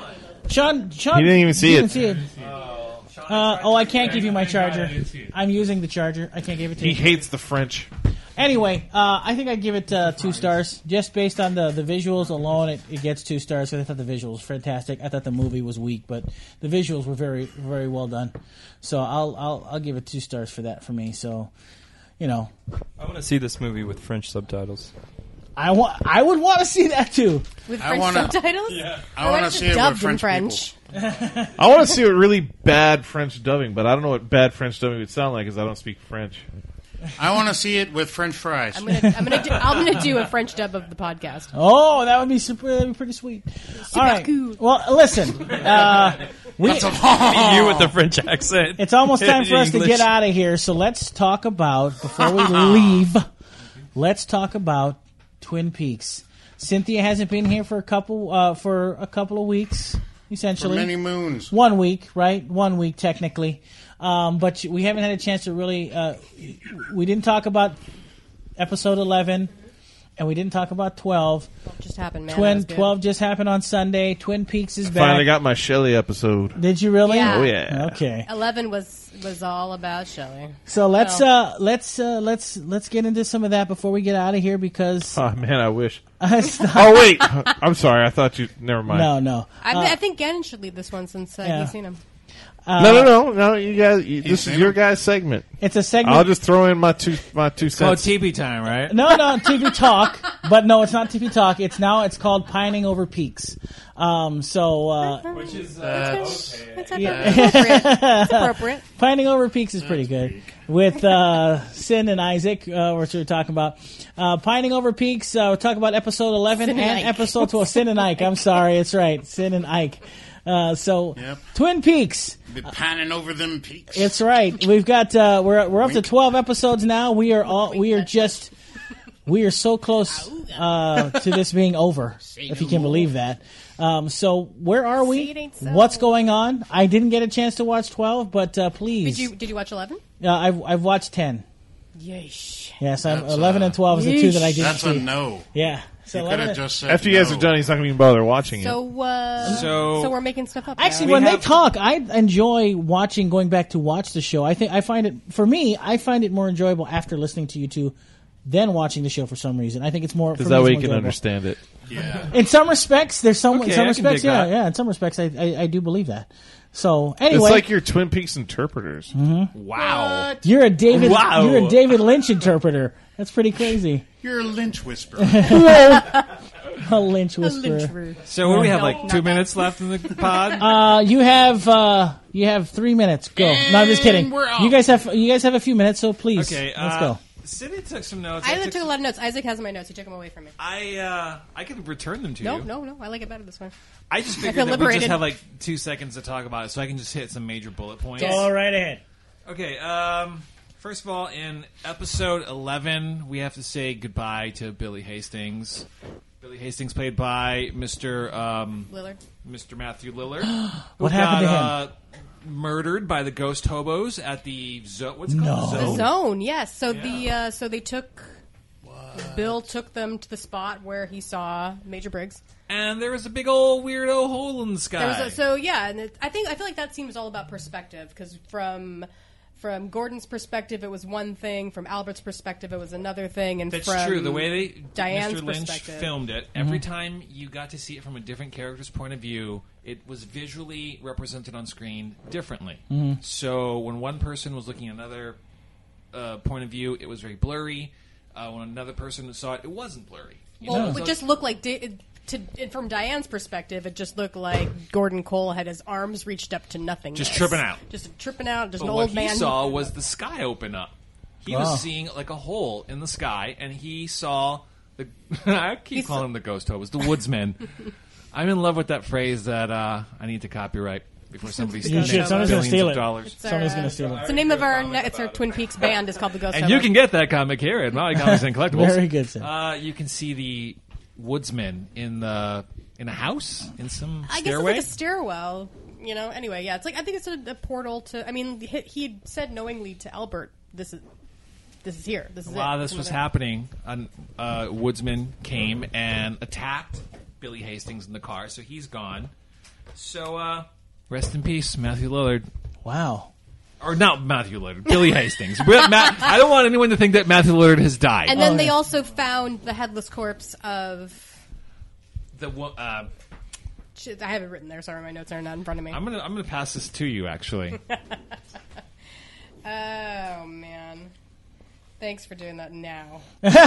Sean, Sean, He didn't even see didn't it. see it. Uh, oh, I can't give you my charger. I'm using the charger. I can't give it to he you. hates the French. Anyway, uh, I think I'd give it uh, two stars just based on the, the visuals alone. It, it gets two stars because I thought the visuals were fantastic. I thought the movie was weak, but the visuals were very very well done. So I'll I'll I'll give it two stars for that for me. So, you know, I want to see this movie with French subtitles. I want I would want to see that too. With I French wanna- subtitles? I Or want to is see it dubbed with in French, French. I want to see what really bad French dubbing, but I don't know what bad French dubbing would sound like because I don't speak French. people. I want to see it with French fries. I'm gonna, I'm gonna, do, I'm gonna do a French dub of the podcast. Oh, that would be super. That'd be pretty sweet. All right. cool. Well, listen. Uh, we, You with the French accent. it's almost time for us to English. get out of here. So let's talk about before we leave. Let's talk about Twin Peaks. Cynthia hasn't been here for a couple uh, for a couple of weeks, For essentially. many moons. One week, right? One week technically, um, but we haven't had a chance to really. Uh, we didn't talk about episode eleven, and we didn't talk about twelve. What just happened, man? That Twin was good. twelve just happened on Sunday. Twin Peaks is back. Finally got my Shelley episode. Did you really? Yeah. Oh yeah. Okay. Eleven was was all about Shelley. So let's Well. uh let's uh let's let's get into some of that before we get out of here because Oh man, I wish. it's not- Oh wait, I'm sorry. I thought you. Never mind. no no I, Uh, I think Gannon should lead this one since uh, yeah. he's seen him. Uh, no, no, no, no. You guys, you, this seen is your him? guys' segment. It's a segment. I'll just throw in my two my two Oh, cents. T V time, right? No, no, T V Talk. But no, it's not T V Talk. It's now, it's called Pining Over Peaks. Um, so, uh, Which is That's- That's Yeah. appropriate. That's appropriate. Pining Over Peaks is pretty good. With uh, Sin and Isaac, uh, which we were talking about. Uh, Pining Over Peaks, uh, we're talking about episode eleven Sin and and Ike. episode twelve. Sin and Ike, I'm sorry, it's right. Sin and Ike. Uh, so, Yep. Twin Peaks. Be panning over them peaks. It's right. We've got, uh, we're, we're up to twelve episodes now. We are all, we are just, we are so close, uh, to this being over, if you can believe that. Um, so where are Say we? it ain't so. What's going on? I didn't get a chance to watch twelve, but uh, please. Did you did you watch eleven? Uh, I've I've watched ten. Yeesh. Yes, I'm, That's, eleven uh, and twelve is the two that I didn't That's see. a no. Yeah. So You could eleven have just said After you guys no. are done, he's not going to even bother watching it. So uh, So- so we're making stuff up. Actually, now. when have- they talk, I enjoy watching, going back to watch the show. I think I find it, for me, I find it more enjoyable after listening to you two than watching the show for some reason. I think it's more, for Because me, that it's way more you can enjoyable. understand it. Yeah. In some respects, there's some, Okay, in some I can respects, dig yeah, that. yeah, in some respects, I, I, I do believe that. So, anyway. It's like your Twin Peaks interpreters. wow. You're a David, Wow. you're a David Lynch interpreter. That's pretty crazy. You're a lynch whisperer. A Lynch whisperer. Lynchroot. So what do we have? No, Like not two that. minutes left in the pod. Uh, you have uh, you have three minutes. Go. No, I'm just kidding. And we're off. You guys have you guys have a few minutes, so please, Okay, let's uh, go. Cindy took some notes. I took took a some- lot of notes. Isaac has my notes. He took them away from me. I uh, I can return them to No, you. no, no. I like it better this way. I just I figured feel that we liberated. just have like two seconds to talk about it, so I can just hit some major bullet points. Yes. All right ahead. Okay. Um, first of all, in episode eleven, we have to say goodbye to Billy Hastings. Billy Hastings, played by Mister Um, Lillard. Mister Matthew Lillard. What who happened got, to him? Uh, murdered by the ghost hobos at the zo- what's it No. called? The Zone. zone, yes. So Yeah. the uh, so they took Bill took them to the spot where he saw Major Briggs. And there was a big old weirdo hole in the sky. There was a, so yeah, and it, I think I feel like that seems all about perspective because from from Gordon's perspective it was one thing, from Albert's perspective it was another thing, and That's from true. The way they Diane's Mister Lynch perspective. filmed it, every time you got to see it from a different character's point of view, it was visually represented on screen differently. So when one person was looking at another uh, point of view, it was very blurry. Uh, when another person saw it, it wasn't blurry. You Well, know? it So would just look like Di- to and from Diane's perspective, it just looked like Gordon Cole had his arms reached up to nothing, Just tripping out. just tripping out, just But an what old he man. saw was the sky open up. He Wow. was seeing like a hole in the sky, and he saw the. I keep He's- calling them the ghost hobos, the woodsmen. I'm in love with that phrase that uh, I need to copyright before somebody You spends should. Somebody's gonna billions steal of it. dollars. It's our, Somebody's uh, gonna steal it. It's the name of our ne- it's our Twin Peaks band is called the Ghost. And Hobo. you can get that comic here at Maui Comics and Collectibles. Very good, sir. Uh, you can see the woodsmen in the in a house in some I guess stairway. it's like a stairwell. You know. Anyway, yeah, it's like I think it's a, a portal to. I mean, he, he had said knowingly to Albert, "This is this is here. This is it." While this It's was another- happening, a uh, woodsman came and attacked Billy Hastings in the car, so he's gone. So, uh, rest in peace, Matthew Lillard. Wow. Or not Matthew Lillard, Billy Hastings. But Matt, I don't want anyone to think that Matthew Lillard has died. And then Oh, they yeah. also found the headless corpse of. the wo- uh, Shit, I have it written there. Sorry, my notes are not in front of me. I'm gonna I'm gonna pass this to you. Actually, Oh man, thanks for doing that now.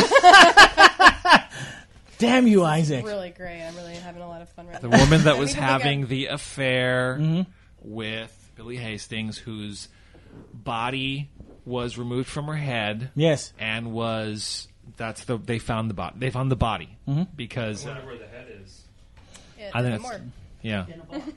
Damn you, Isaac. Really great. I'm really having a lot of fun right the now. woman that I was need to look having at- the affair Mm-hmm. with Billy Hastings, whose body was removed from her head. Yes. And was that's the they found the body they found the body Mm-hmm. because uh, where the head is. Yeah, I think more. that's yeah.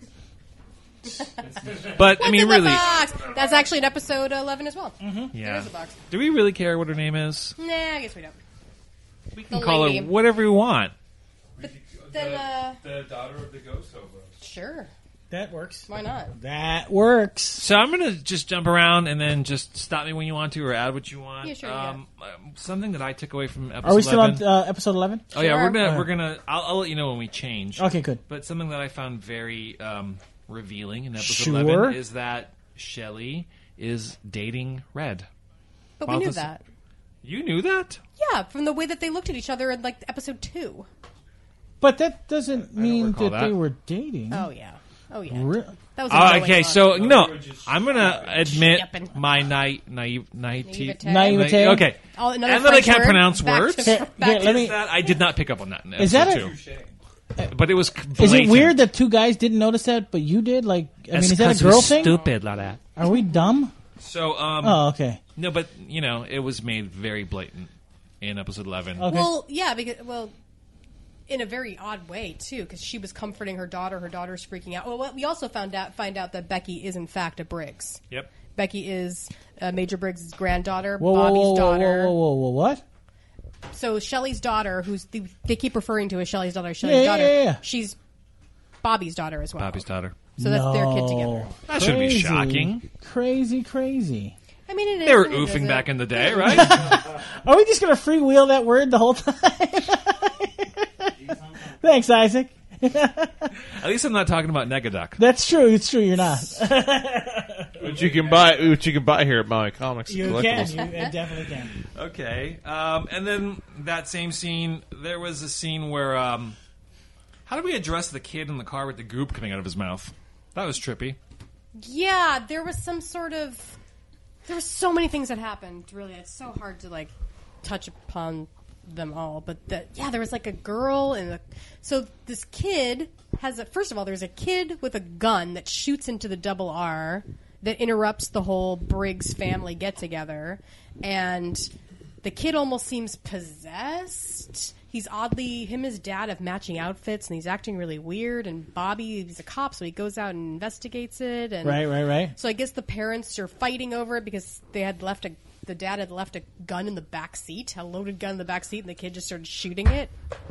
But I mean, In the really, box. That's actually in episode eleven as well. Mm-hmm. There yeah. is a box. Do we really care what her name is? Nah, I guess we don't. We can The call lady. her whatever we want. Then, uh, The daughter of the ghost hobo. sure. That works. Why not? That works. So I'm gonna just jump around and then just stop me when you want to, or add what you want. Yeah, sure, Um, um, something that I took away from episode Are we still eleven. on uh, episode eleven? Oh yeah, we're Sure. gonna Alright. we're gonna. I'll, I'll let you know when we change. Okay, good. But something that I found very um, revealing in episode Sure. eleven is that Shelley is dating Red. But we Well, knew this- that. You knew that? Yeah, from the way that they looked at each other in like episode two. But that doesn't mean recall that, that. they were dating. Oh yeah. Oh yeah. Re- That was a Oh, going okay, on. so no, I'm gonna admit Yapping. my naive, naive, naivete. Naivete. Naivete. Okay, Oh, another and that I French can't word. pronounce Back words. to- Here, back here, to- let me. That I did not pick up on that. In Is that episode a- two. But it was. Is it blatant. weird that two guys didn't notice that, but you did? Like, I mean, That's is that 'cause a girl we're thing? Stupid like that. Are we dumb? So, um, Oh, okay. no, but you know, it was made very blatant in episode eleven. Okay. Well, yeah, because well, in a very odd way too, because she was comforting her daughter. Her daughter's freaking out. Well, we also found out find out that Becky is in fact a Briggs. Yep. Becky is uh, Major Briggs' granddaughter, Whoa, whoa, Bobby's whoa, whoa, daughter. whoa, whoa, whoa, what? So Shelley's daughter, who's the, they keep referring to as Shelley's daughter, Shelley's Yeah, yeah, daughter. yeah, yeah. She's Bobby's daughter as well. Bobby's daughter. So that's their kid No. together. That shouldn't be Crazy. shocking. Crazy, crazy. I mean, it is. They were and it oofing isn't. back in the day, right? Are we just going to freewheel that word the whole time? Thanks, Isaac. At least I'm not talking about Negaduck. That's true. It's true. You're not. Which you can buy, which you can buy here at Maui Comics. You Collectibles. can. You definitely can. Okay. Um, and then that same scene, there was a scene where, um, how did we address the kid in the car with the goop coming out of his mouth? That was trippy. Yeah, there was some sort of. There were so many things that happened. Really, it's so hard to like touch upon them all. But the, yeah, there was like a girl and a, so this kid has a. First of all, there's a kid with a gun that shoots into the double R that interrupts the whole Briggs family get together, and the kid almost seems possessed. He's oddly, him and his dad have matching outfits, and he's acting really weird. And Bobby, he's a cop, so he goes out and investigates it. And Right, right, right. so I guess the parents are fighting over it because they had left a, the dad had left a gun in the back seat, a loaded gun in the back seat, and the kid just started shooting it.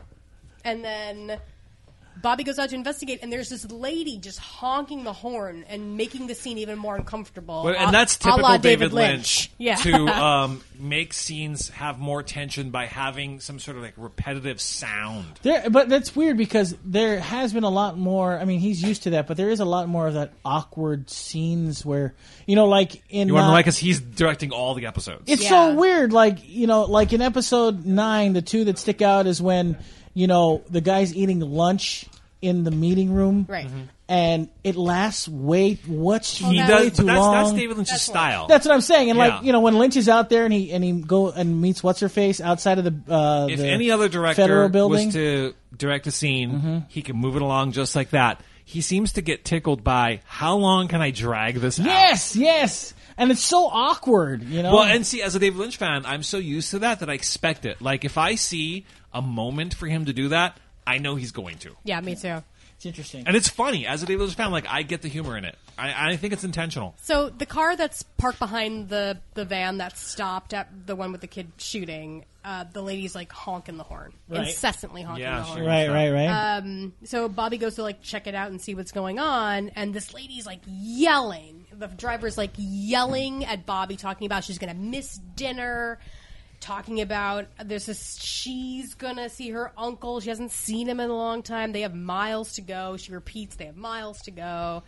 And then Bobby goes out to investigate, and there's this lady just honking the horn and making the scene even more uncomfortable. Well, and a- that's a typical la David, David Lynch, Yeah. to um, make scenes have more tension by having some sort of like repetitive sound. There, but that's weird because there has been a lot more. I mean, he's used to that, but there is a lot more of that awkward scenes where you know, like in You want to uh, like because he's directing all the episodes. It's Yeah. so weird. Like, you know, like in episode nine, the two that stick out is when, you know, the guy's eating lunch in the meeting room. Right. And it lasts way, what's he that- does. way too That's, long. that's David Lynch's That's style. That's what I'm saying. And Yeah. like, you know, when Lynch is out there and he, and he go and meets what's her face outside of the, uh, if the any other director federal building. was to direct a scene, Mm-hmm. he can move it along just like that. He seems to get tickled by how long can I drag this out? Yes, yes. And it's so awkward, you know? Well, and see, as a David Lynch fan, I'm so used to that that I expect it. Like, if I see a moment for him to do that, I know he's going to. Yeah, me too. it's interesting. And it's funny. As a David Lynch fan, like, I get the humor in it. I, I think it's intentional. So the car that's parked behind the, the van that stopped at the one with the kid shooting, uh, the lady's like honking the horn, Right. incessantly honking Yeah, the she horn. Right, right, right. Um, so Bobby goes to like check it out and see what's going on, and this lady's like yelling. The driver's like yelling at Bobby, talking about she's gonna miss dinner, talking about there's this she's gonna see her uncle. She hasn't seen him in a long time. They have miles to go. She repeats they have miles to go.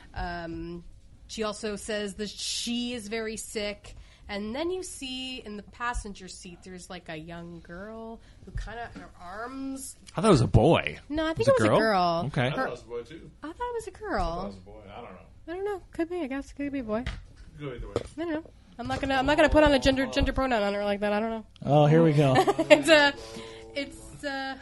Um, she also says that she is very sick. And then you see in the passenger seat, there's like a young girl who kind of her arms. I thought it was a boy. No, I think Was it it was girl? a girl. Okay. Her- That was a boy too. I thought it was a girl. That was a boy. I don't know. I don't know. Could be. I guess it could be a boy. Go either way. I don't know. I'm not gonna. I'm not gonna put on a gender gender pronoun on her like that. I don't know. Oh, here we go. it's uh, it's uh,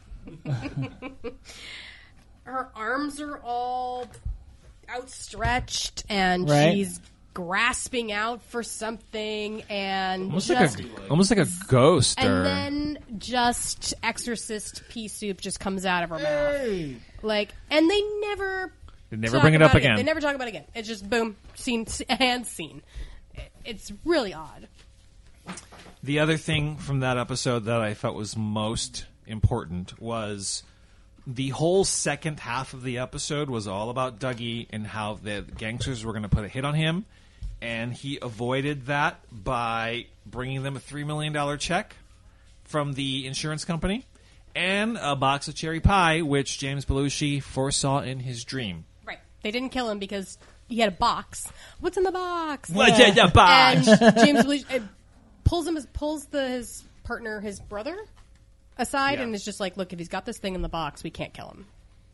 her arms are all outstretched, and Right. she's grasping out for something, and Almost just, like a, almost like a ghost. and or then just exorcist pea soup just comes out of her mouth, like, and they never. They never talk bring it up about again. They never talk about it again. It's just boom, scene, and scene. It- It's really odd. The other thing from that episode that I felt was most important was the whole second half of the episode was all about Dougie and how the gangsters were going to put a hit on him, and he avoided that by bringing them a three million dollars check from the insurance company and a box of cherry pie, which James Belushi foresaw in his dream. Right. They didn't kill him because he had a box. What's in the box? What's in the box? And James Belushi uh, pulls him, pulls the his partner, his brother, aside, Yeah. and is just like, "Look, if he's got this thing in the box, we can't kill him."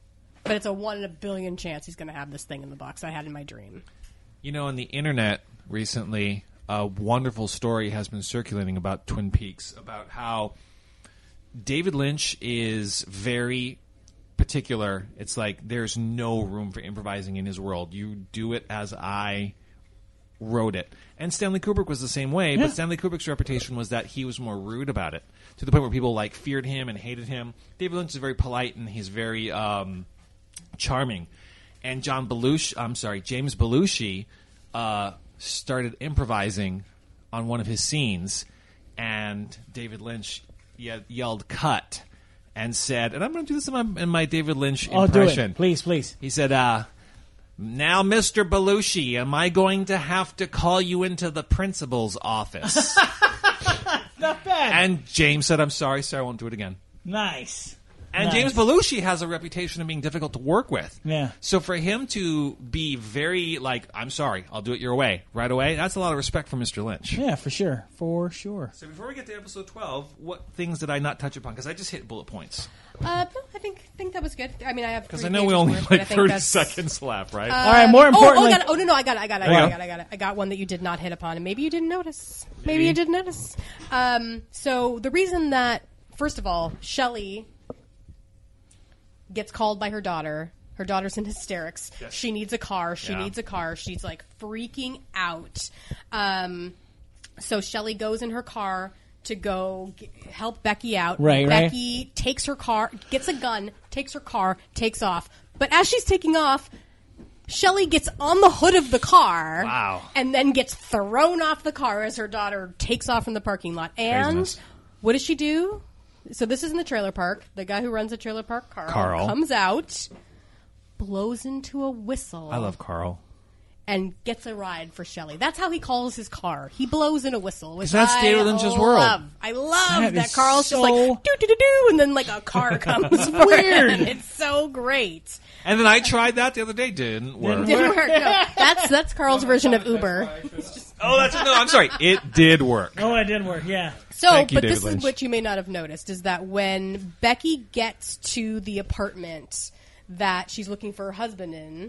but it's a one in a billion chance he's going to have this thing in the box I had in my dream. You know, on the internet recently, a wonderful story has been circulating about Twin Peaks, about how David Lynch is very particular. It's like there's no room for improvising in his world. You do it as I wrote it. And Stanley Kubrick was the same way, Yeah. but Stanley Kubrick's reputation was that he was more rude about it, to the point where people like feared him and hated him. David Lynch is very polite and he's very um, charming. And John Belushi, I'm sorry, James Belushi uh, started improvising on one of his scenes, and David Lynch ye- yelled "cut" and said, and I'm going to do this in my, in my David Lynch Oh, do impression. it. Please, please. He said, uh, "Now, Mister Belushi, am I going to have to call you into the principal's office?" Not bad. And James said, "I'm sorry, sir, I won't do it again." Nice. And Nice. James Belushi has a reputation of being difficult to work with. Yeah. So for him to be very like, "I'm sorry, I'll do it your way," right away, that's a lot of respect for Mister Lynch. Yeah, for sure. For sure. So before we get to episode twelve, what things did I not touch upon? Because I just hit bullet points. Uh, no, I think think that was good. I mean, I have Because three I know we pages only worth, have but I like think thirty that's- seconds left, right? All right, more Oh, importantly. oh, I got it. oh no, no, I got it. I got it. I There you got go. it. I got it. I got one that you did not hit upon, and maybe you didn't notice. Maybe, Maybe. you didn't notice. Um, so the reason that, first of all, Shelley gets called by her daughter. Her daughter's in hysterics. Yes. She needs a car. She Yeah. needs a car. She's like freaking out. Um, so Shelley goes in her car to go g- help Becky out. Right, right. Becky takes her car, gets a gun, takes her car, takes off. But as she's taking off, Shelley gets on the hood of the car. Wow. And then gets thrown off the car as her daughter takes off from the parking lot. And Craziness. what does she do? So this is in the trailer park. The guy who runs the trailer park, Carl, Carl. comes out, blows into a whistle. I love Carl. And gets a ride for Shelley. That's how he calls his car. He blows in a whistle. Which that's I David Lynch's love. world. I love That that, is Carl's just like so- doo doo doo doo, and then like a car comes. for Weird. him. It's so great. And then I tried that the other day. Didn't work. Didn't work. No, that's that's Carl's version of Uber. Oh, that's no. I'm sorry. It did work. Oh, it did work. Yeah. So, Thank you, but David this Lynch. is what you may not have noticed is that when Becky gets to the apartment that she's looking for her husband in,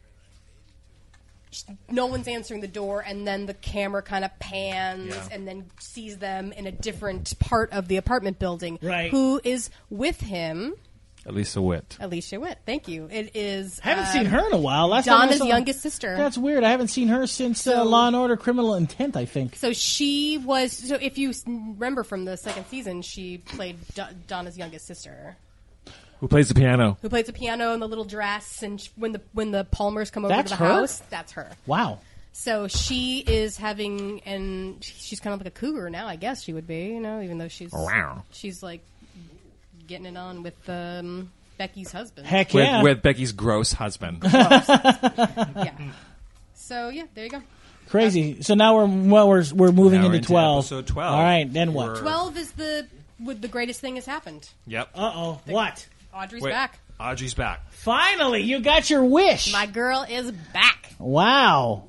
sh- no one's answering the door, and then the camera kind of pans Yeah. and then sees them in a different part of the apartment building. Right. Who is with him? Elisa Witt. Alicia Witt. Thank you. It is. I haven't uh, seen her in a while. Last time I Donna's saw- youngest sister. That's weird. I haven't seen her since uh, So- Law and Order: Criminal Intent. I think. So she was. So if you s- remember from the second season, she played Do- Donna's youngest sister. Who plays the piano? Who plays the piano in the little dress, and sh- when the when the Palmers come over That's to the her? house, that's her. Wow. So she is having, and she's kind of like a cougar now, I guess she would be, you know, even though she's Wow. she's like getting it on with um, Becky's husband. Heck With, yeah. with Becky's gross husband. Yeah. So yeah, there you go. Crazy. So now we're well, we're we're moving Now we're into into twelve. episode twelve. All right. Then what? We're- Twelve is the with the greatest thing has happened. Yep. Uh oh. What? Audrey's Wait, back. Audrey's back. Finally, you got your wish. My girl is back. Wow.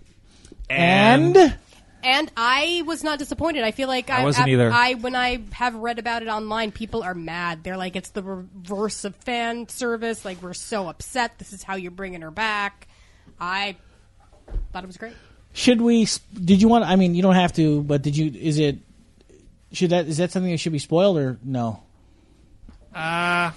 And, And I was not disappointed. I feel like I I, wasn't I, either. I when I have read about it online, people are mad. They're like, it's the reverse of fan service. Like, we're so upset. This is how you're bringing her back. I thought it was great. should we? s- Did you want? I mean, you don't have to, but did you? Is it? Should that? Is that something that should be spoiled or no? Uh,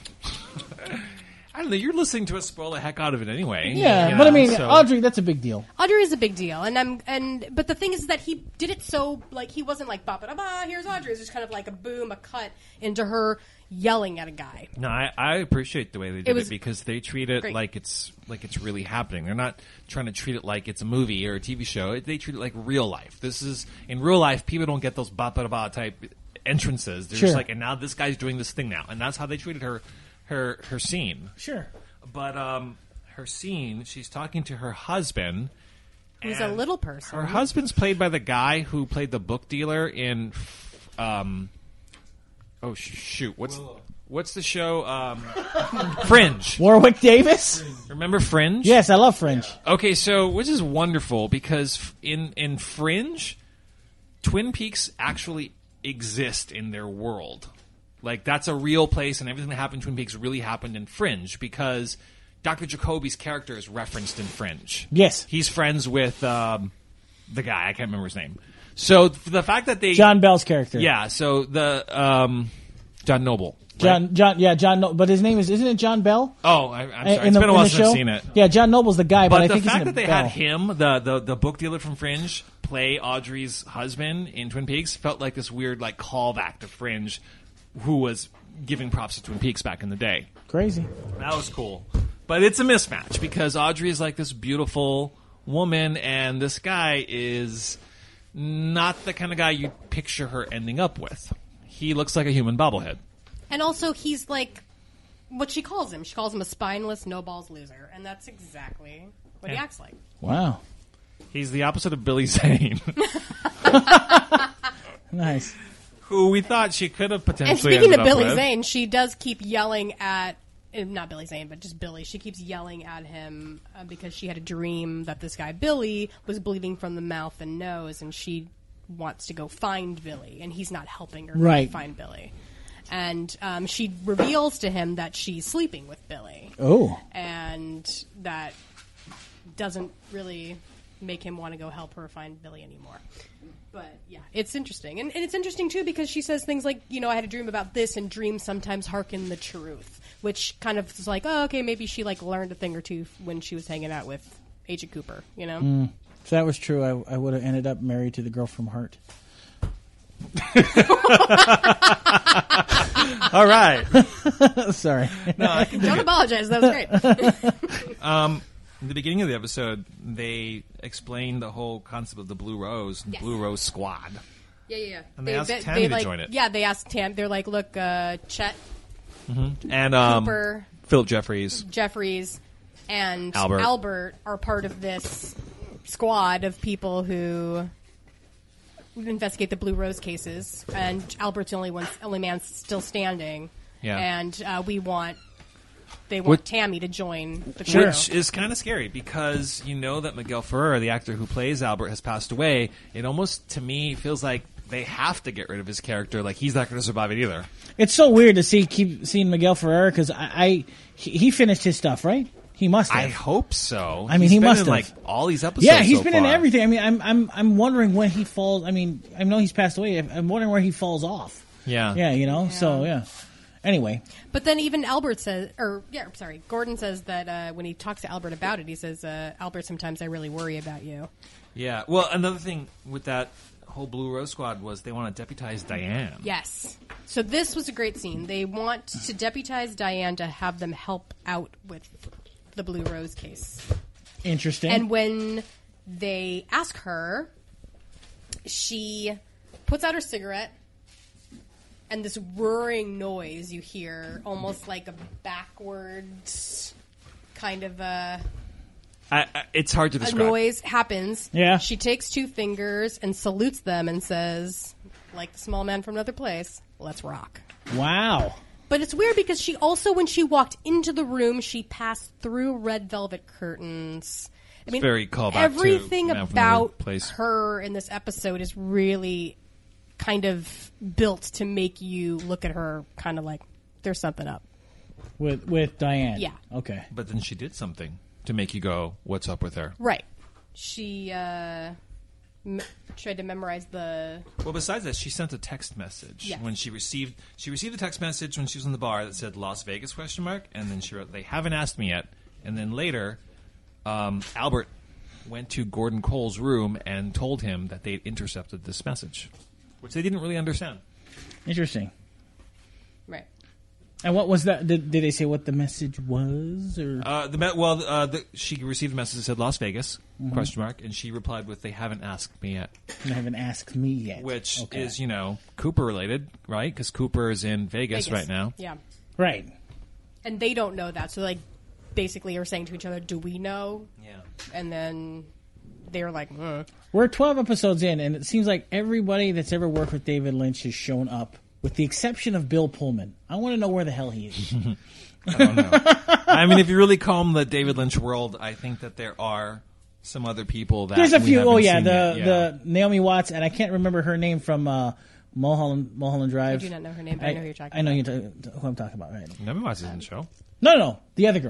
I don't know. You're listening to us spoil the heck out of it anyway. Yeah, You but I know, mean, so- Audrey, that's a big deal. Audrey is a big deal, and I'm and but the thing is that he did it so like he wasn't like ba ba ba. Here's Audrey. It's just kind of like a boom, a cut into her yelling at a guy. No, I, I appreciate the way they did It it, was because they treat it great. like it's like it's really happening. They're not trying to treat it like it's a movie or a T V show. They treat it like real life. This is in real life. People don't get those ba ba ba type entrances. They're Sure. just like, and now this guy's doing this thing now, and that's how they treated her, her, her scene. Sure. But um, her scene, she's talking to her husband. Who's a and little person. Her husband's played by the guy who played the book dealer in. Um, oh sh- shoot! What's what's the show? Um, Fringe. Warwick Davis. Remember Fringe? Yes, I love Fringe. Okay, so which is wonderful because f- in in Fringe, Twin Peaks actually exist in their world. Like that's a real place, and everything that happened in Twin Peaks really happened in Fringe because Doctor Jacoby's character is referenced in Fringe. Yes. He's friends with um, the guy. I can't remember his name. So the fact that they John Bell's character. yeah. So the um, John Noble. right? John, John, yeah, John. No- but his name is, isn't it John Bell? Oh, I, I'm sorry. In It's the- been a in while the since I've show? seen it. Yeah, John Noble's the guy, but, But I the think fact he's that in they Bell. had him, the, the the book dealer from Fringe, play Audrey's husband in Twin Peaks felt like this weird like callback to Fringe, who was giving props to Twin Peaks back in the day. Crazy. That was cool. But it's a mismatch because Audrey is like this beautiful woman, and this guy is not the kind of guy you picture her ending up with. He looks like a human bobblehead. And also, he's like what she calls him. She calls him a spineless, no balls loser, and that's exactly what he Yeah. acts like. Wow. He's the opposite of Billy Zane, Nice. who we thought she could have And potentially speaking ended of up Billy with. Zane, she does keep yelling at. eh, Not Billy Zane, but just Billy. She keeps yelling at him uh, because she had a dream that this guy Billy was bleeding from the mouth and nose, and she wants to go find Billy, and he's not helping her Right. find Billy. And um, she reveals to him that she's sleeping with Billy, Oh. and that doesn't really make him want to go help her find Billy anymore. But yeah, it's interesting. And, and it's interesting too because she says things like, you know, I had a dream about this, and dreams sometimes hearken the truth, which kind of is like, oh, okay, maybe she like learned a thing or two when she was hanging out with Agent Cooper, you know? Mm. If that was true, I, I would have ended up married to the girl from Heart. All right. Sorry. No, I can dig Don't it. apologize. That was great. Um, in the beginning of the episode, they explained the whole concept of the Blue Rose, Yes. Blue Rose Squad. Yeah, yeah, yeah. And they asked Tammy to like, join it. Yeah, they asked Tam. They're like, look, uh, Chet, And um, Cooper, Philip Jeffries. Jeffries, and Albert. Albert are part of this squad of people who investigate the Blue Rose cases, and Albert's the only one, only man still standing. Yeah. And uh, we want they want What- Tammy to join the crew. Sure. Which is kind of scary because you know that Miguel Ferrer, the actor who plays Albert, has passed away. It almost, to me, feels like they have to get rid of his character. Like, he's not going to survive it either. It's so weird to see keep seeing Miguel Ferrer because I, I he, he finished his stuff, right? He must have. I hope so. I mean, He's he been must in, have. like, all these episodes Yeah, he's so been in far. everything. I mean, I'm I'm I'm wondering when he falls. I mean, I know he's passed away. I'm wondering where he falls off. Yeah. Yeah, you know. So yeah. Anyway, But then even Albert says, or yeah, sorry, Gordon says that uh, when he talks to Albert about it, he says, uh, Albert, sometimes I really worry about you. Yeah. Well, another thing with that whole Blue Rose Squad was they want to deputize Diane. Yes. So this was a great scene. They want to deputize Diane to have them help out with the Blue Rose case. interesting. And when they ask her, she puts out her cigarette, and this whirring noise you hear, almost like a backwards kind of a, I, I, it's hard to a describe. noise happens. Yeah. She takes two fingers and salutes them and says, like the small man from another place, let's rock. wow. But it's weird because she also, when she walked into the room, she passed through red velvet curtains. I mean, very callback to everything Man from Another about Place. her in this episode is really kind of built to make you look at her kind of like there's something up. With with Diane. Yeah. Okay. But then she did something to make you go, what's up with her? Right. She uh, m- tried to memorize the. Well, besides that, she sent a text message Yes. when she received she received a text message when she was in the bar that said Las Vegas question mark, and then she wrote, "They haven't asked me yet." And then later, um, Albert went to Gordon Cole's room and told him that they had intercepted this message, which they didn't really understand. Interesting. Right. And what was that? Did, did they say what the message was? Or Uh, the me- well, uh, the, she received a message that said Las Vegas Mm-hmm. question mark, and she replied with, "They haven't asked me yet," they haven't asked me yet. which Okay. is you know Cooper related, right? Because Cooper is in Vegas, Vegas. right now. Yeah. right. And they don't know that. So, like, basically are saying to each other, do we know? Yeah. And then they're like, uh. We're twelve episodes in, and it seems like everybody that's ever worked with David Lynch has shown up, with the exception of Bill Pullman. I want to know where the hell he is. I don't know. I mean, if you really comb the David Lynch world, I think that there are some other people that There's a we few. haven't Oh yeah, seen the yet. Yeah. the Naomi Watts, and I can't remember her name from uh, Mulholland Mulholland Drive. I do not know her name, but I know who you're talking I know about. you who I'm talking about. Right? Naomi Watts is in the show. No, no, no, the other girl.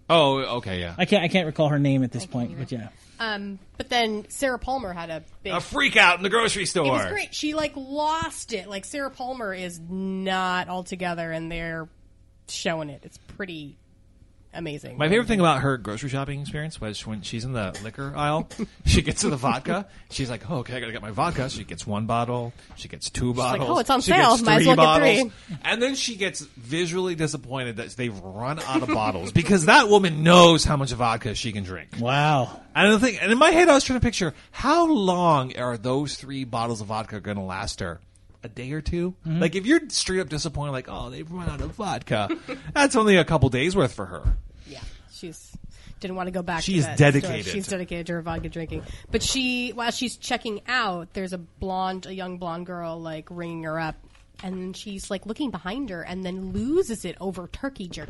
Oh, okay, yeah. I can't I can't recall her name at this point, but yeah. Um, but then Sarah Palmer had a big A freak out in the grocery store. It was great. She like lost it. Like Sarah Palmer is not all together, and they're showing it. It's pretty amazing. My favorite thing about her grocery shopping experience was when she's in the liquor aisle, she gets to the vodka. She's like, "Oh, okay, I gotta get my vodka." She gets one bottle. She gets two like, bottles. "Oh, it's on she sale. Gets Might as three well get bottles. three." And then she gets visually disappointed that they've run out of bottles because that woman knows how much vodka she can drink. Wow. I don't think. And in my head, I was trying to picture how long are those three bottles of vodka going to last her. A day or two? Mm-hmm. Like, if you're straight up disappointed, like, oh, they've run out of vodka, that's only a couple days worth for her. Yeah, she's didn't want to go back. She to is that dedicated. Story. She's dedicated to her vodka drinking. But she, while she's checking out, there's a blonde, a young blonde girl, like ringing her up, and she's like looking behind her, and then loses it over turkey jerky.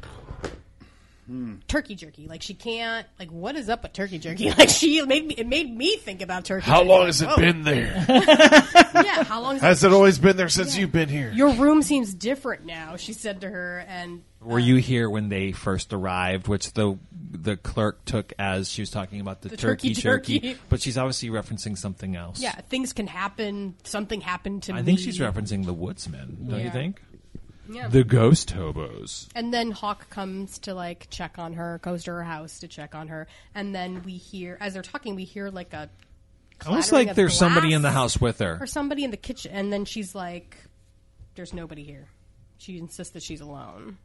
Hmm. Turkey jerky, like she can't. Like, what is up with turkey jerky? Like, she it made me. It made me think about turkey. How jerky. long Like, has it whoa. been there? Yeah, how long has it always been there since you've been here? Your room seems different now, she said to her, and Were you here when they first arrived, which the the clerk took as she was talking about the, The turkey, turkey jerky, jerky. but she's obviously referencing something else. yeah, things can happen. Something happened to me. I think she's referencing the woodsmen, don't you Yeah. think? Yeah. The ghost hobos. And then Hawk comes to like check on her, goes to her house to check on her, and then we hear, as they're talking, we hear like a Almost clattering like of there's somebody in the glass house with her. or somebody in the kitchen, and then she's like, "There's nobody here." She insists that she's alone.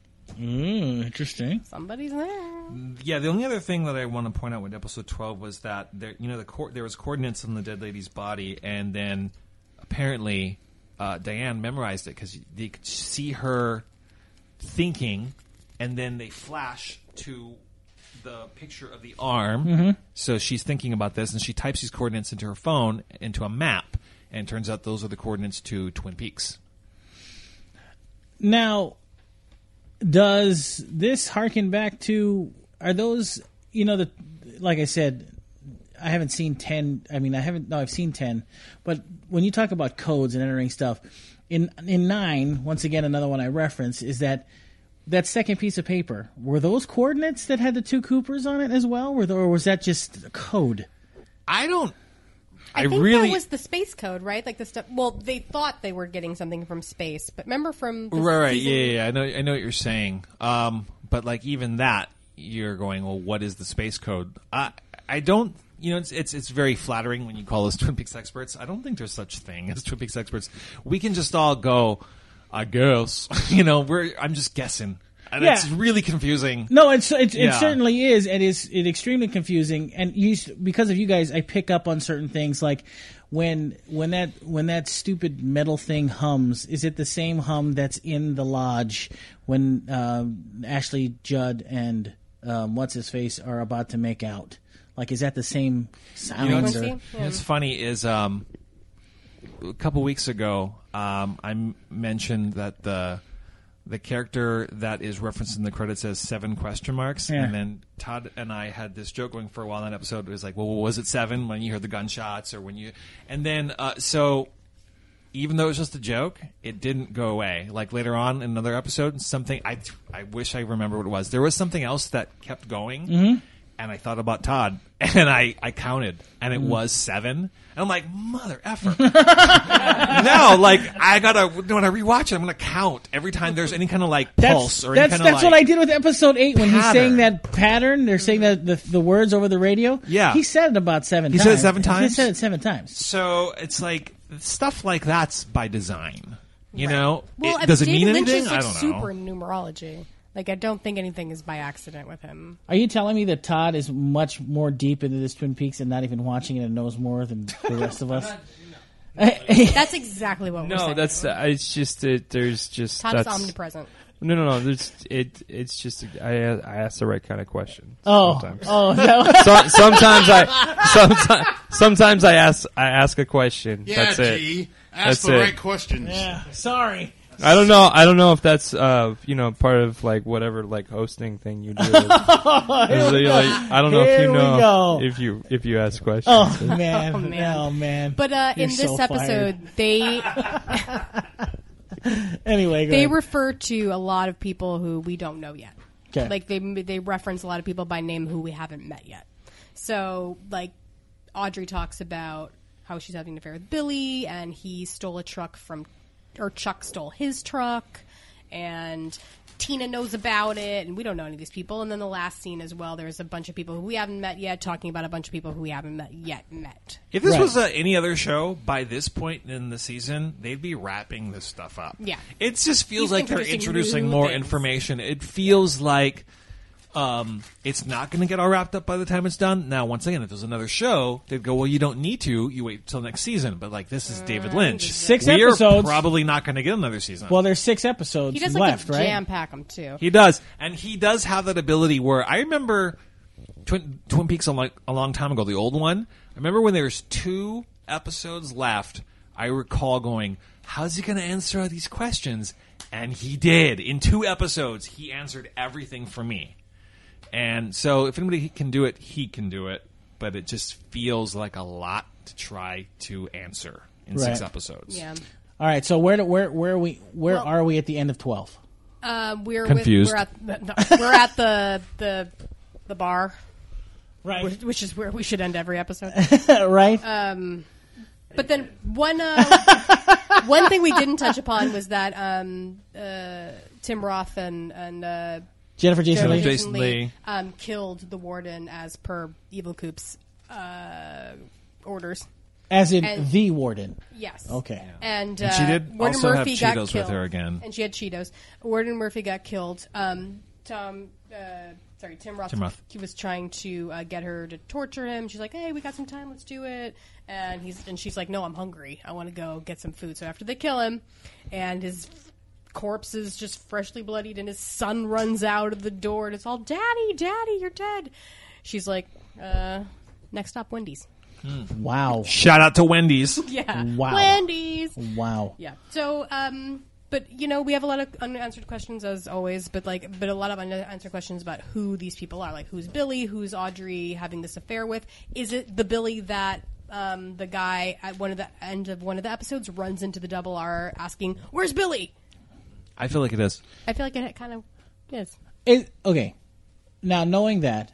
Mm, interesting. Somebody's there. Yeah, the only other thing that I want to point out with episode twelve was that there, you know, the co- there was coordinates on the dead lady's body, and then apparently uh, Diane memorized it because you could see her thinking, and then they flash to the picture of the arm. Mhm. So she's thinking about this, and she types these coordinates into her phone into a map, and it turns out those are the coordinates to Twin Peaks. Now, does this harken back to, are those, you know, the, like I said, I haven't seen ten, I mean, I haven't, no, I've seen ten, but when you talk about codes and entering stuff, in in nine, once again, another one I reference, is that that second piece of paper, were those coordinates that had the two Coopers on it as well, or, or was that just a code? I don't, I, I think really- that was the space code, right? Like the stuff. Well, they thought they were getting something from space, but remember from the Right, right, season- yeah, yeah, yeah. I know, I know what you're saying. Um, but like even that, you're going, well, what is the space code? I, I don't. You know, it's, it's it's very flattering when you call us Twin Peaks experts. I don't think there's such thing as Twin Peaks experts. We can just all go, I guess. you know, we're. I'm just guessing, and Yeah. it's really confusing. No, it's, it, Yeah. it certainly is. It is it extremely confusing, and you, because of you guys, I pick up on certain things like when when that when that stupid metal thing hums. Is it the same hum that's in the lodge when um, Ashley Judd and um, what's his face are about to make out? Like, is that the same sound? You know, what's, or- you know what's funny is um, a couple weeks ago, um, I m- mentioned that the the character that is referenced in the credits as seven question marks, Yeah. and then Todd and I had this joke going for a while in that episode. It was like, well, was it seven when you heard the gunshots, or when you? And then uh, so. Even though it was just a joke, it didn't go away. Like later on in another episode, something I I wish I remember what it was. There was something else that kept going, Mhm. and I thought about Todd, and I, I counted, and it Mm. was seven. And I'm like, mother effer. Now, like, I gotta, when I rewatch it, I'm gonna count every time there's any kind of like pulse That's, or any that's, kind that's of like. what I did with episode eight when he's pattern. saying that pattern. They're saying that the, the words over the radio. Yeah. He said it about seven He times. said it seven He times? said it seven times. So it's like stuff like that's by design. You Right. know, Well, it, does it David mean Lynch anything? is like I don't super know. in numerology. Like, I don't think anything is by accident with him. Are you telling me that Todd is much more deep into this Twin Peaks and not even watching it and knows more than the rest of us? That's exactly what we're No, saying. that's uh, it's just it, there's just Todd is that's, omnipresent. No, no, no. There's it. It's just I I asked the right kind of question. Oh, sometimes. oh, that- so, sometimes I sometimes sometimes I ask I ask a question. Yeah, that's it. G. Ask That's the it. right questions. Yeah, sorry. I don't know. I don't know if that's uh you know part of like whatever like hosting thing you do. Is, Here is we it, go. like, I don't know if Here you we know go. if you if you ask questions. Oh man, Oh, oh man. man, oh, man. But uh, You're in this so episode, fired. they Anyway, go they ahead. refer to a lot of people who we don't know yet. Okay. Like they they reference a lot of people by name who we haven't met yet. So like Audrey talks about how she's having an affair with Billy, and he stole a truck from, or Chuck stole his truck, and Tina knows about it, and we don't know any of these people. And then the last scene as well, there's a bunch of people who we haven't met yet talking about a bunch of people who we haven't met yet met. If this Right. was uh, any other show, by this point in the season, they'd be wrapping this stuff up. Yeah. It just feels He's like they're introducing introducing new more things. information. It feels like um, it's not going to get all wrapped up by the time it's done. Now, once again, if there's another show, they'd go, well, you don't need to. You wait till next season. But, like, this is David Lynch. Six we episodes. are probably not going to get another season. Well, there's six episodes He does left, like right? jam pack them too. He does, and he does have that ability where I remember Twin, Twin Peaks a, like, a long time ago, the old one. I remember when there's two episodes left. I recall going, "How's he going to answer all these questions?" And he did. In two episodes, he answered everything for me. And so, if anybody can do it, he can do it. But it just feels like a lot to try to answer in six Right. episodes. Yeah. All right, so where do, where where are we where Well- are we at the end of twelve? Uh, we're Confused. With, we're at the, we're at the the the bar, Right. which, which is where we should end every episode. right? Um, but then one uh, one thing we didn't touch upon was that um, uh, Tim Roth and and uh, Jennifer Jason Jennifer Leigh. Jason Leigh. um, killed the warden as per Evil Coop's uh, orders. As in and- the warden. Yes. Okay. And, uh, And she did Warden also have Murphy got Cheetos with killed. her again. And she had Cheetos. Warden Murphy got killed. Um, Tom, uh, sorry, Tim Roth. Tim Roth. He was trying to uh, get her to torture him. She's like, "Hey, we got some time. Let's do it." And he's and she's like, "No, I'm hungry. I want to go get some food." So after they kill him, and his corpse is just freshly bloodied, and his son runs out of the door, and it's all, "Daddy, Daddy, you're dead." She's like, uh, "Next stop, Wendy's." Wow. Shout out to Wendy's. Yeah. Wow. Wendy's. Wow. Yeah. So, um, but you know, we have a lot of unanswered questions as always, but like, but a lot of unanswered questions about who these people are. Like, who's Billy? Who's Audrey having this affair with? Is it the Billy that um, the guy at one of the end of one of the episodes runs into the Double R asking, "Where's Billy?" I feel like it is. I feel like it kind of is. It, okay. Now, knowing that,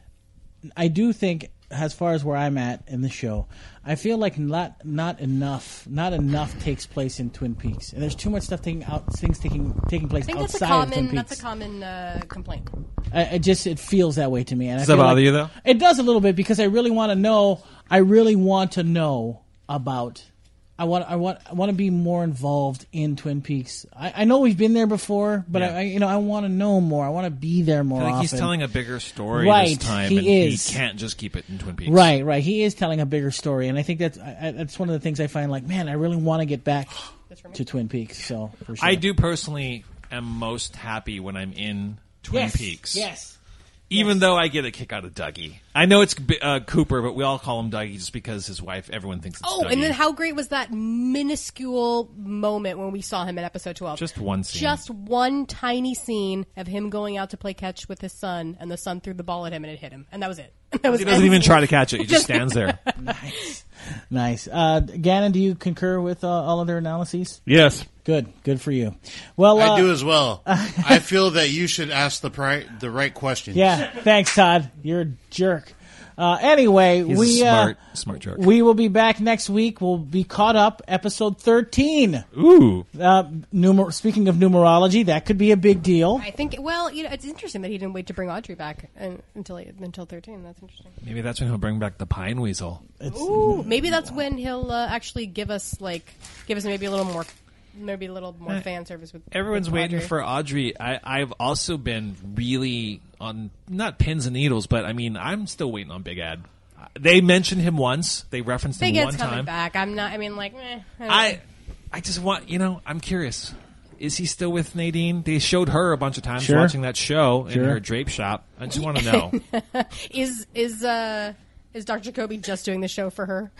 I do think, as far as where I'm at in the show, I feel like not not enough not enough takes place in Twin Peaks, and there's too much stuff taking out things taking taking place I think that's a outside of Twin common Peaks. that's a common uh, complaint. I, it just it feels that way to me. And Does I that feel bother like you, though? It does a little bit because I really want to know. I really want to know about. I want. I want. I want to be more involved in Twin Peaks. I, I know we've been there before, but Yeah. I, I, you know, I want to know more. I want to be there more I feel like often. he's telling a bigger story Right, this time, he and is. he can't just keep it in Twin Peaks. Right, right. He is telling a bigger story, and I think that's I, I- that's one of the things I find. Like, man, I really want to get back to Twin Peaks. So for sure, I do personally am most happy when I'm in Twin Yes, Peaks. Yes. Even though I get a kick out of Dougie. I know it's uh, Cooper, but we all call him Dougie just because his wife, everyone thinks it's Oh, Dougie. and then how great was that minuscule moment when we saw him in episode twelve? Just one scene. Just one tiny scene of him going out to play catch with his son, and the son threw the ball at him and it hit him, and that was it. That was He doesn't it. even try to catch it. He just stands there. Nice, nice. Uh, Gannon, do you concur with uh, all of their analyses? Yes. Good, good for you. Well, uh, I do as well. I feel that you should ask the pri- the right questions. Yeah, thanks, Todd. You're a jerk. Uh, anyway, He's we a smart, uh, smart jerk. we will be back next week. We'll be caught up, episode thirteen. Ooh. Uh, numer- speaking of numerology, that could be a big deal. I think. Well, you know, it's interesting that he didn't wait to bring Audrey back and, until he, until thirteen. That's interesting. Maybe that's when he'll bring back the Pine Weasel. Ooh, maybe that's when he'll uh, actually give us like give us maybe a little more, maybe a little more Eh, fan service with. Everyone's with waiting Audrey. for Audrey. I, I've also been really on, not pins and needles, but I mean, I'm still waiting on Big Ed. They mentioned him once. They referenced him Big one Ed's coming time. back. I'm not. I mean, like, eh, I, don't I, know. I just want, you know, I'm curious. Is he still with Nadine? They showed her a bunch of times Sure. watching that show Sure. in her drape shop. I just want to know. is is uh is Doctor Jacoby just doing the show for her?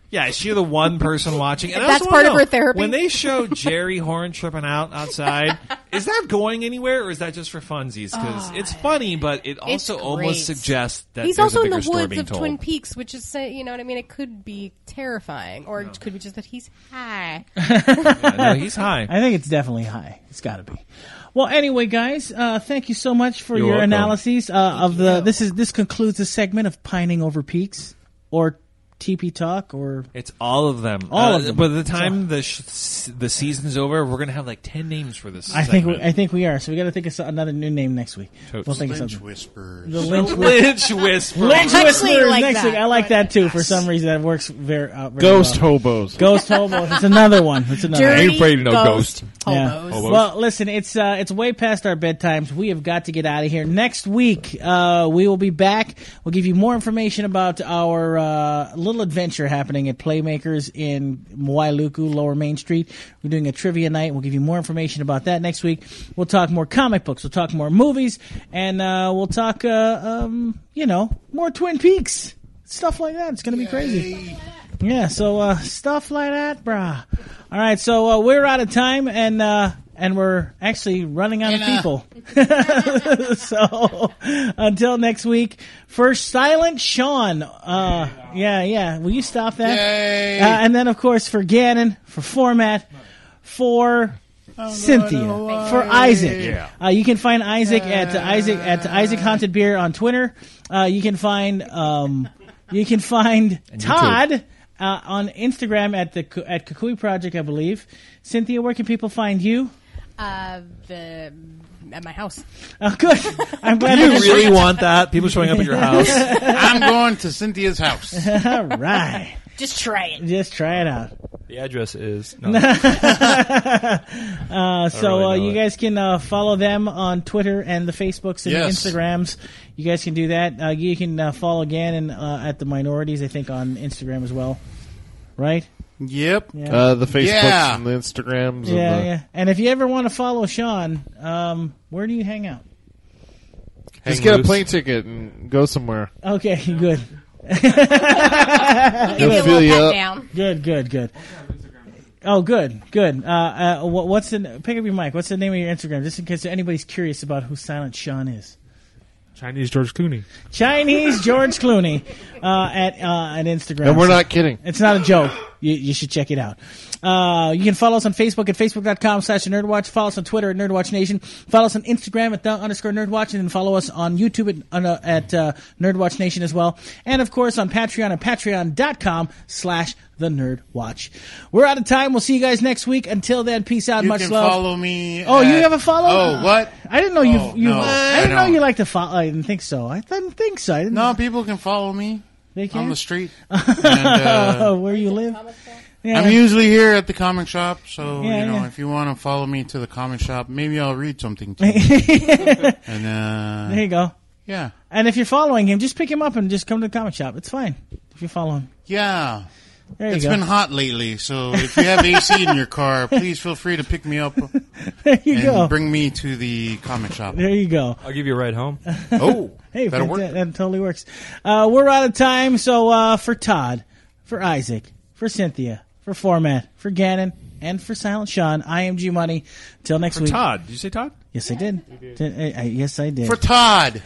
Yeah, is she the one person watching? And I That's also part wanna of know, her therapy. When they show Jerry Horn tripping out outside, is that going anywhere, or is that just for funsies? Because it's funny, but it also It's almost great. suggests that He's there's also a in bigger the story woods being of told. Twin Peaks, which is, say, you know what I mean? It could be terrifying, or it could be just that he's high. Yeah, no, he's high. I think it's definitely high. It's got to be. Well, anyway, guys, uh, thank you so much for You're your welcome. analyses uh, of the. This is this concludes the segment of Pining Over Peaks or T P Talk or It's all of them. All Uh, of them. By the time the sh- s- the season's over, we're gonna have like ten names for this. I think we, segment. I think we are. So we got to think of so- another new name next week. Totes. We'll think of Lynch something. Whispers. The Lynch, Lynch Whisperer. Lynch I actually Whisperers like next that. week. I like that too. For some reason, that works very. Uh, very Ghost well. hobos. Ghost hobos. It's another one. It's another. Dirty one. ain't afraid of no ghost Yeah. hobos. Well, listen, it's uh, it's way past our bedtimes. We have got to get out of here. Next week, uh, we will be back. We'll give you more information about our uh, little adventure happening at Playmakers in Wailuku, Lower Main Street. We're doing a trivia night. We'll give you more information about that next week. We'll talk more comic books. We'll talk more movies, and uh, we'll talk, uh, um, you know, more Twin Peaks stuff like that. It's going to be crazy. Yeah, so uh, stuff like that, brah. All right, so uh, we're out of time, and uh, and we're actually running out of people. So until next week, for Silent Sean, uh, yeah, yeah, will you stop that? Yay. Uh, and then, of course, for Gannon, for Format, for Cynthia, for Isaac. Yeah. Uh, you can find Isaac at uh, Isaac at Isaac Haunted Beer on Twitter. Uh, you can find um, you can find Todd. Uh, on Instagram at the at Kukui Project, I believe. Cynthia, where can people find you? Uh, the, at my house. Oh, good. I'm glad Do you that- really want that? People showing up at your house? I'm going to Cynthia's house. All right. Just try it. Just try it out. The address is. No. Uh, so really uh, know you it. guys can uh, follow them on Twitter and the Facebooks and Yes. the Instagrams. You guys can do that. Uh, you can uh, follow Gannon uh, at the Minorities, I think, on Instagram as well. Right? Yep. Yeah. Uh, the Facebooks Yeah. and the Instagrams. yeah, and the, yeah. And if you ever want to follow Sean, um, where do you hang out? Just Hang get a loose. plane ticket and go somewhere. Okay, good. Give me a fill little you pat up. down. Good, good, good. Oh, good, good. Uh, uh, what, what's the pick up your mic? What's the name of your Instagram? Just in case anybody's curious about who Silent Sean is. Chinese George Clooney. Chinese George Clooney uh, at uh, at Instagram. And we're not kidding. It's not a joke. You, you should check it out. Uh, you can follow us on Facebook at facebook.com slash nerdwatch. Follow us on Twitter at Nerdwatch Nation. Follow us on Instagram at the underscore nerdwatch. And then follow us on YouTube at, uh, at uh, Nerdwatch Nation as well. And, of course, on Patreon at patreon.com slash the Nerdwatch. We're out of time. We'll see you guys next week. Until then, peace out. You Much can love. follow me. Oh, you at- have a follow? Oh, what? I didn't know you. Oh, you no, I I didn't know don't. you like to follow. I didn't think so. I didn't think so. I didn't No, people can follow me They can? on the street. and, uh, where you live. Yeah. I'm usually here at the comic shop, so Yeah, you know yeah. if you want to follow me to the comic shop, maybe I'll read something to you. and uh, There you go. yeah, And if you're following him, just pick him up and just come to the comic shop. It's fine if you follow him. yeah. There you It's go. been hot lately, so if you have A C in your car, please feel free to pick me up There you and go. bring me to the comic shop. There you go. I'll give you a ride home. Oh, Hey, that'll that, work. that, that totally works. Uh, we're out of time, so uh, for Todd, for Isaac, for Cynthia, for Format, for Gannon, and for Silent Sean, I am G Money. Till next For week. Todd. Did you say Todd? Yes, I did. Did- I- I- yes, I did. For Todd.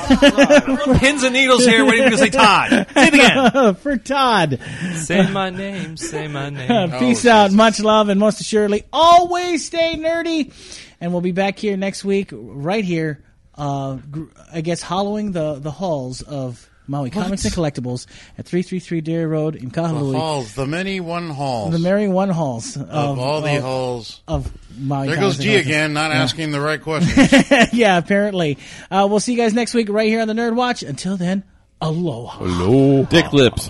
Pins and needles here waiting for you to say Todd. Say it again. for Todd. Say my name. Say my name. Peace Oh, out. Jesus. Much love, and most assuredly, always stay nerdy. And we'll be back here next week, right here, uh, gr- I guess, hollowing the, the halls of Maui Comics and Collectibles at three thirty-three Dairy Road in The Kahului. halls, the many one halls. The Merry One Halls of, of all the of, halls. of Maui There Comics goes and G Collectibles. again, not asking the right questions. Yeah, apparently. Uh, we'll see you guys next week right here on the Nerd Watch. Until then, aloha. Hello. Dick lips.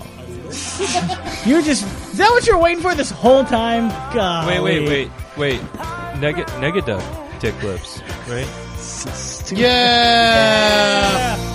You're just, is that what you're waiting for this whole time? God. Wait, wait, wait, wait. Neg- Negaduck dick lips, right? yeah.